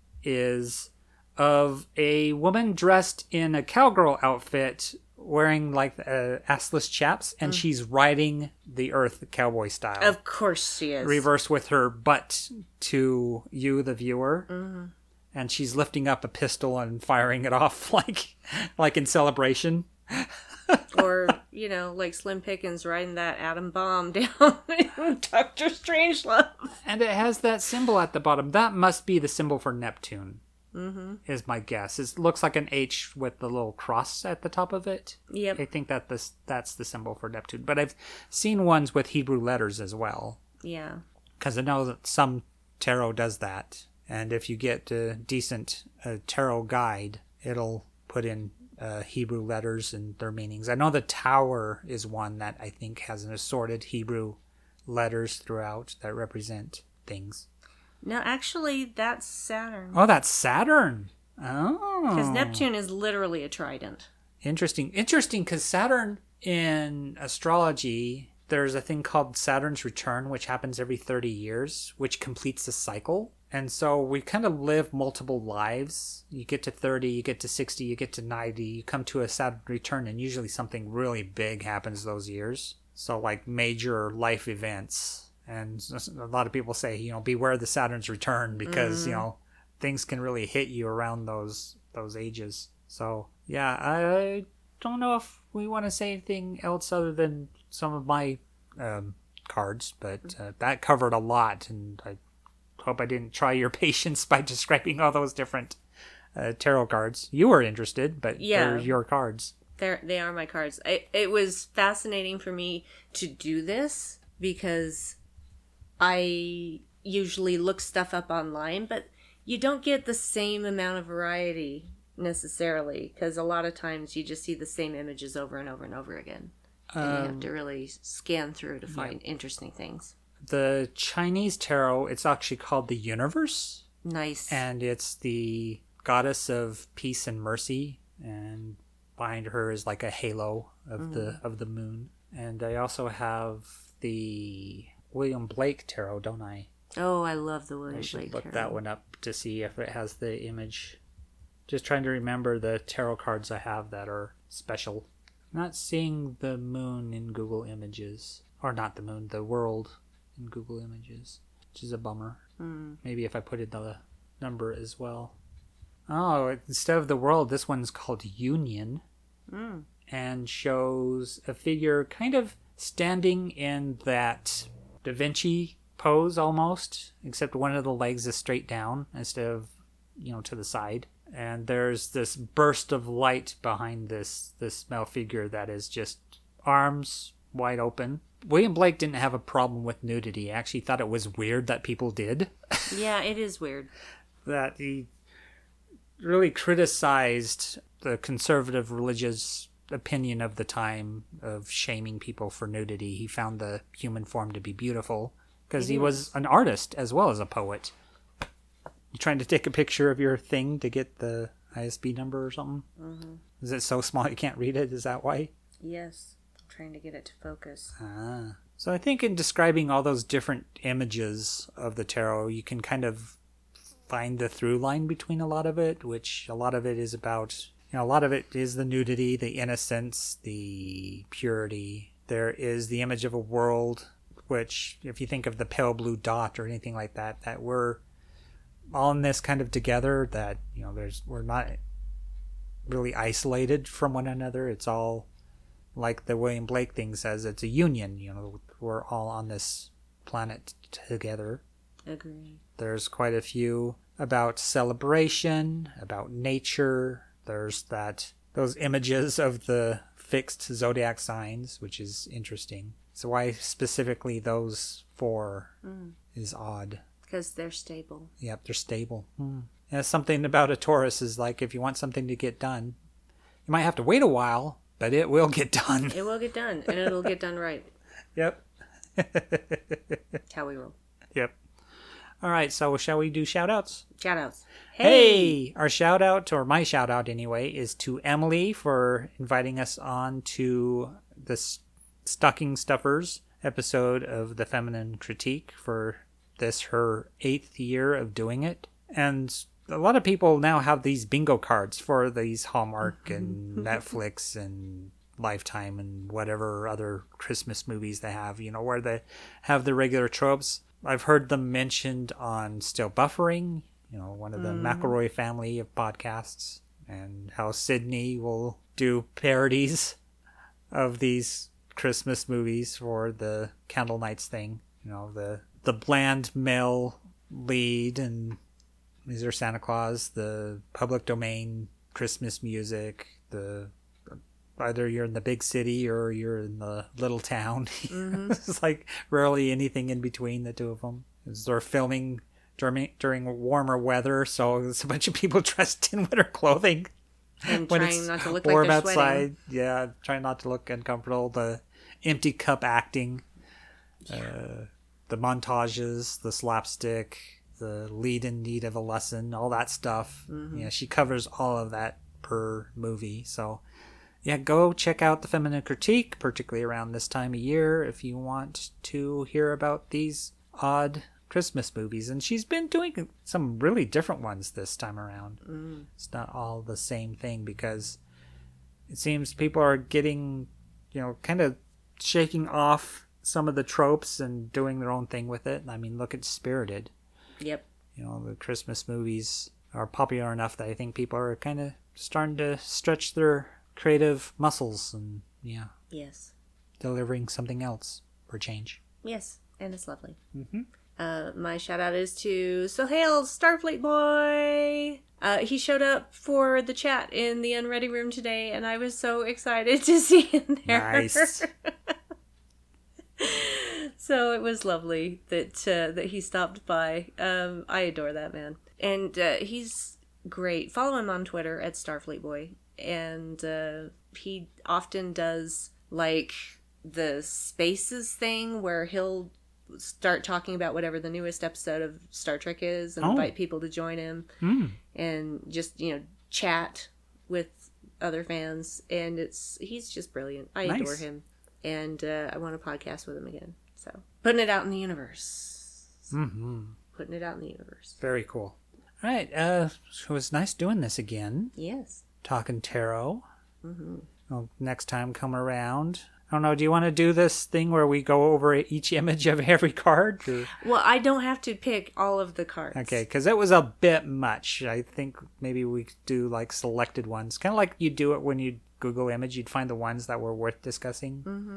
is of a woman dressed in a cowgirl outfit, wearing like uh, assless chaps, and Mm. she's riding the earth cowboy style. Of course she is. Reverse with her butt to you, the viewer. Mm-hmm. And she's lifting up a pistol and firing it off like like in celebration. Or, you know, like Slim Pickens riding that atom bomb down in Doctor Strangelove. And it has that symbol at the bottom. That must be the symbol for Neptune, Mm-hmm. is my guess. It looks like an H with the little cross at the top of it. Yep. I think that this that's the symbol for Neptune. But I've seen ones with Hebrew letters as well, Yeah. because I know that some tarot does that. And if you get a decent uh, tarot guide, it'll put in uh, Hebrew letters and their meanings. I know the Tower is one that I think has an assorted Hebrew letters throughout that represent things. No, actually, that's Saturn. Oh, that's Saturn. Oh. Because Neptune is literally a trident. Interesting. Interesting, because Saturn in astrology, there's a thing called Saturn's return, which happens every thirty years, which completes a cycle. And so we kind of live multiple lives. You get to thirty, you get to sixty, you get to ninety, you come to a Saturn return, and usually something really big happens those years. So like major life events. And a lot of people say, you know, beware the Saturn's return, because, Mhm. you know, things can really hit you around those those ages. So, yeah, I don't know if we want to say anything else other than some of my um, cards, but uh, that covered a lot, and I hope I didn't try your patience by describing all those different uh, tarot cards. You were interested, but Yeah. they're your cards. They're, they are my cards. I, it was fascinating for me to do this because I usually look stuff up online, but you don't get the same amount of variety necessarily, because a lot of times you just see the same images over and over and over again. And you have Um, to really scan through to find interesting things. The Chinese tarot, it's actually called the Universe. Nice. And it's the goddess of peace and mercy, and behind her is like a halo of the of the moon. And I also have the William Blake tarot, don't I? Oh, I love the William I should Blake look tarot. that one up to see if it has the image. Just trying to remember the tarot cards I have that are special. Not seeing the moon in Google Images. Or not the moon, the world in Google Images. Which is a bummer. Mm. Maybe if I put in the number as well. Oh, instead of the world, this one's called Union. Mm. And shows a figure kind of standing in that Da Vinci pose almost, except one of the legs is straight down instead of, you know, to the side. And there's this burst of light behind this this male figure that is just arms wide open. William Blake didn't have a problem with nudity. He actually thought it was weird that people did. Yeah, it is weird. That he really criticized the conservative religious opinion of the time of shaming people for nudity. He found the human form to be beautiful because he was an artist as well as a poet. You trying to take a picture of your thing to get the I S B number or something? Mm-hmm. Is it so small you can't read it? Is that why? Yes. I'm trying to get it to focus. Ah. So I think in describing all those different images of the tarot, you can kind of find the through line between a lot of it, which a lot of it is about, you know, a lot of it is the nudity, the innocence, the purity. There is the image of a world, which if you think of the pale blue dot or anything like that, that we're all in this kind of together, that, you know, there's, we're not really isolated from one another. It's all like the William Blake thing says, it's a union, you know, we're all on this planet together. Agreed. There's quite a few about celebration, about nature. There's that, those images of the fixed zodiac signs, which is interesting. So why specifically those four mm. is odd. Because they're stable. Yep, they're stable. Hmm. Yeah, something about a Taurus is like, if you want something to get done, you might have to wait a while, but it will get done. It will get done, and it'll get done right. Yep. That's how we roll. Yep. All right, so shall we do shout-outs? Shout-outs. Hey! hey! Our shout-out, or my shout-out anyway, is to Emily for inviting us on to the Stocking Stuffers episode of The Feminine Critique for this, her eighth year of doing it. And a lot of people now have these bingo cards for these Hallmark and Netflix and Lifetime and whatever other Christmas movies they have, you know, where they have the regular tropes. I've heard them mentioned on Still Buffering, you know, one of the mm. McElroy family of podcasts, and how Sydney will do parodies of these Christmas movies for the Candle Nights thing, you know, the the bland male lead, and these are Santa Claus, the public domain Christmas music, the either you're in the big city or you're in the little town. Mm-hmm. It's like rarely anything in between the two of them. They're filming during, during warmer weather, so there's a bunch of people dressed in winter clothing. And when trying it's not to look warm like they're outside. Sweating. Yeah, trying not to look uncomfortable. The empty cup acting. Yeah. Uh, the montages, the slapstick, the lead in need of a lesson, all that stuff. Mm-hmm. Yeah, she covers all of that per movie. So, yeah, go check out The Feminine Critique, particularly around this time of year, if you want to hear about these odd Christmas movies. And she's been doing some really different ones this time around. Mm. It's not all the same thing, because it seems people are getting, you know, kind of shaking off some of the tropes and doing their own thing with it. I mean, look at Spirited. Yep. You know, the Christmas movies are popular enough that I think people are kind of starting to stretch their creative muscles and, yeah. Yes. Delivering something else for change. Yes, and it's lovely. Mm-hmm. Uh, my shout out is to Sohail Starfleet Boy. Uh, he showed up for the chat in the Unready room today, and I was so excited to see him there. Nice. So it was lovely that uh, that he stopped by. Um, I adore that man, and uh, he's great. Follow him on Twitter at Starfleet Boy, and uh, he often does like the Spaces thing where he'll start talking about whatever the newest episode of Star Trek is and oh. invite people to join him mm. and just, you know, chat with other fans. And it's he's just brilliant. I nice. adore him. And uh, I want to podcast with him again. So, putting it out in the universe. Mm-hmm. Putting it out in the universe. Very cool. All right. Uh, it was nice doing this again. Yes. Talking tarot. Mm-hmm. Well, next time come around. I don't know. Do you want to do this thing where we go over each image of every card? Or? Well, I don't have to pick all of the cards. Okay, because it was a bit much. I think maybe we could do like selected ones. Kind of like you do it when you Google image. You'd find the ones that were worth discussing. Mm-hmm.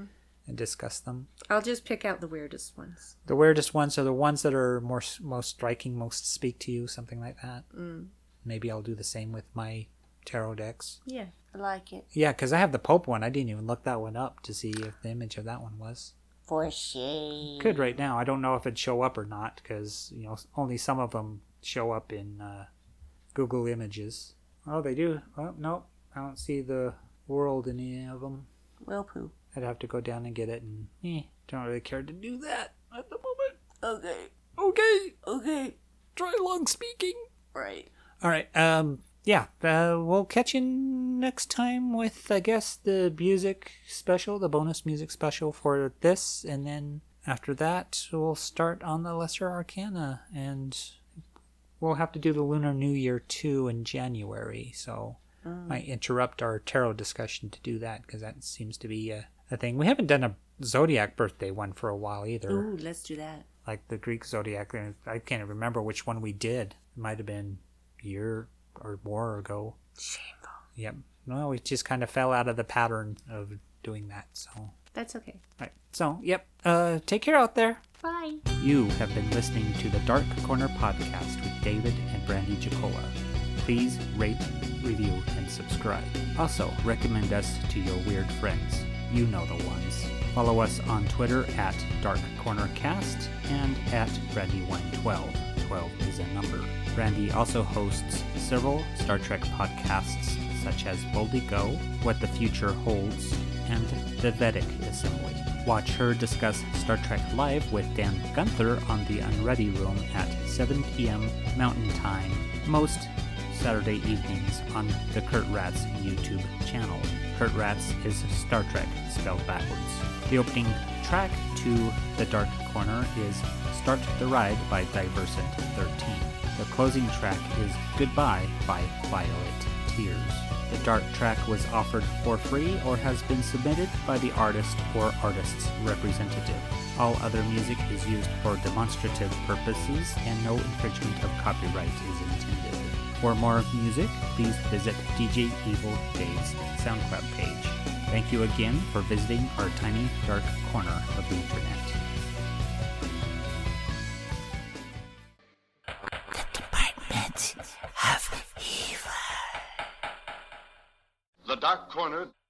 and discuss them. I'll just pick out the weirdest ones. The weirdest ones are the ones that are more most striking, most speak to you, something like that. Mm. Maybe I'll do the same with my tarot decks. Yeah, I like it. Yeah, because I have the Pope one. I didn't even look that one up to see if the image of that one was. For shame. Could right now. I don't know if it'd show up or not, because, you know, only some of them show up in uh, Google Images. Oh, they do. Oh, no, I don't see the world in any of them. Well, poo. I'd have to go down and get it, and eh, don't really care to do that at the moment. Okay. Okay. Okay. Try long speaking. Right. All right. Um. Yeah. Uh, we'll catch you next time with, I guess, the music special, the bonus music special for this, and then after that, we'll start on the Lesser Arcana, and we'll have to do the Lunar New Year too in January. So mm. might interrupt our tarot discussion to do that, because that seems to be a, a thing. We haven't done a Zodiac birthday one for a while either. Ooh, let's do that. Like the Greek Zodiac. I can't remember which one we did. It might have been a year or more ago. Shameful. Yep. No, we just kind of fell out of the pattern of doing that. So that's okay. All right. So, yep. Uh, take care out there. Bye. You have been listening to the Dark Corner Podcast with David and Brandy Jacola. Please rate, review, and subscribe. Also, recommend us to your weird friends. You know the ones. Follow us on Twitter at Dark Corner Cast and at Brandy Wine twelve. twelve is a number. Brandy also hosts several Star Trek podcasts such as Boldly Go, What the Future Holds, and The Vedic Assembly. Watch her discuss Star Trek Live with Dan Gunther on the Unready Room at seven p.m. Mountain Time, most Saturday evenings on the Kurt Ratz YouTube channel. Kurt Ratz is Star Trek spelled backwards. The opening track to The Dark Corner is Start the Ride by Diversant thirteen. The closing track is Goodbye by Violet Tears. The Dark track was offered for free or has been submitted by the artist or artist's representative. All other music is used for demonstrative purposes and no infringement of copyright is intended. For more music, please visit D J Evil Dave's SoundCloud page. Thank you again for visiting our tiny dark corner of the internet. The Dark Corner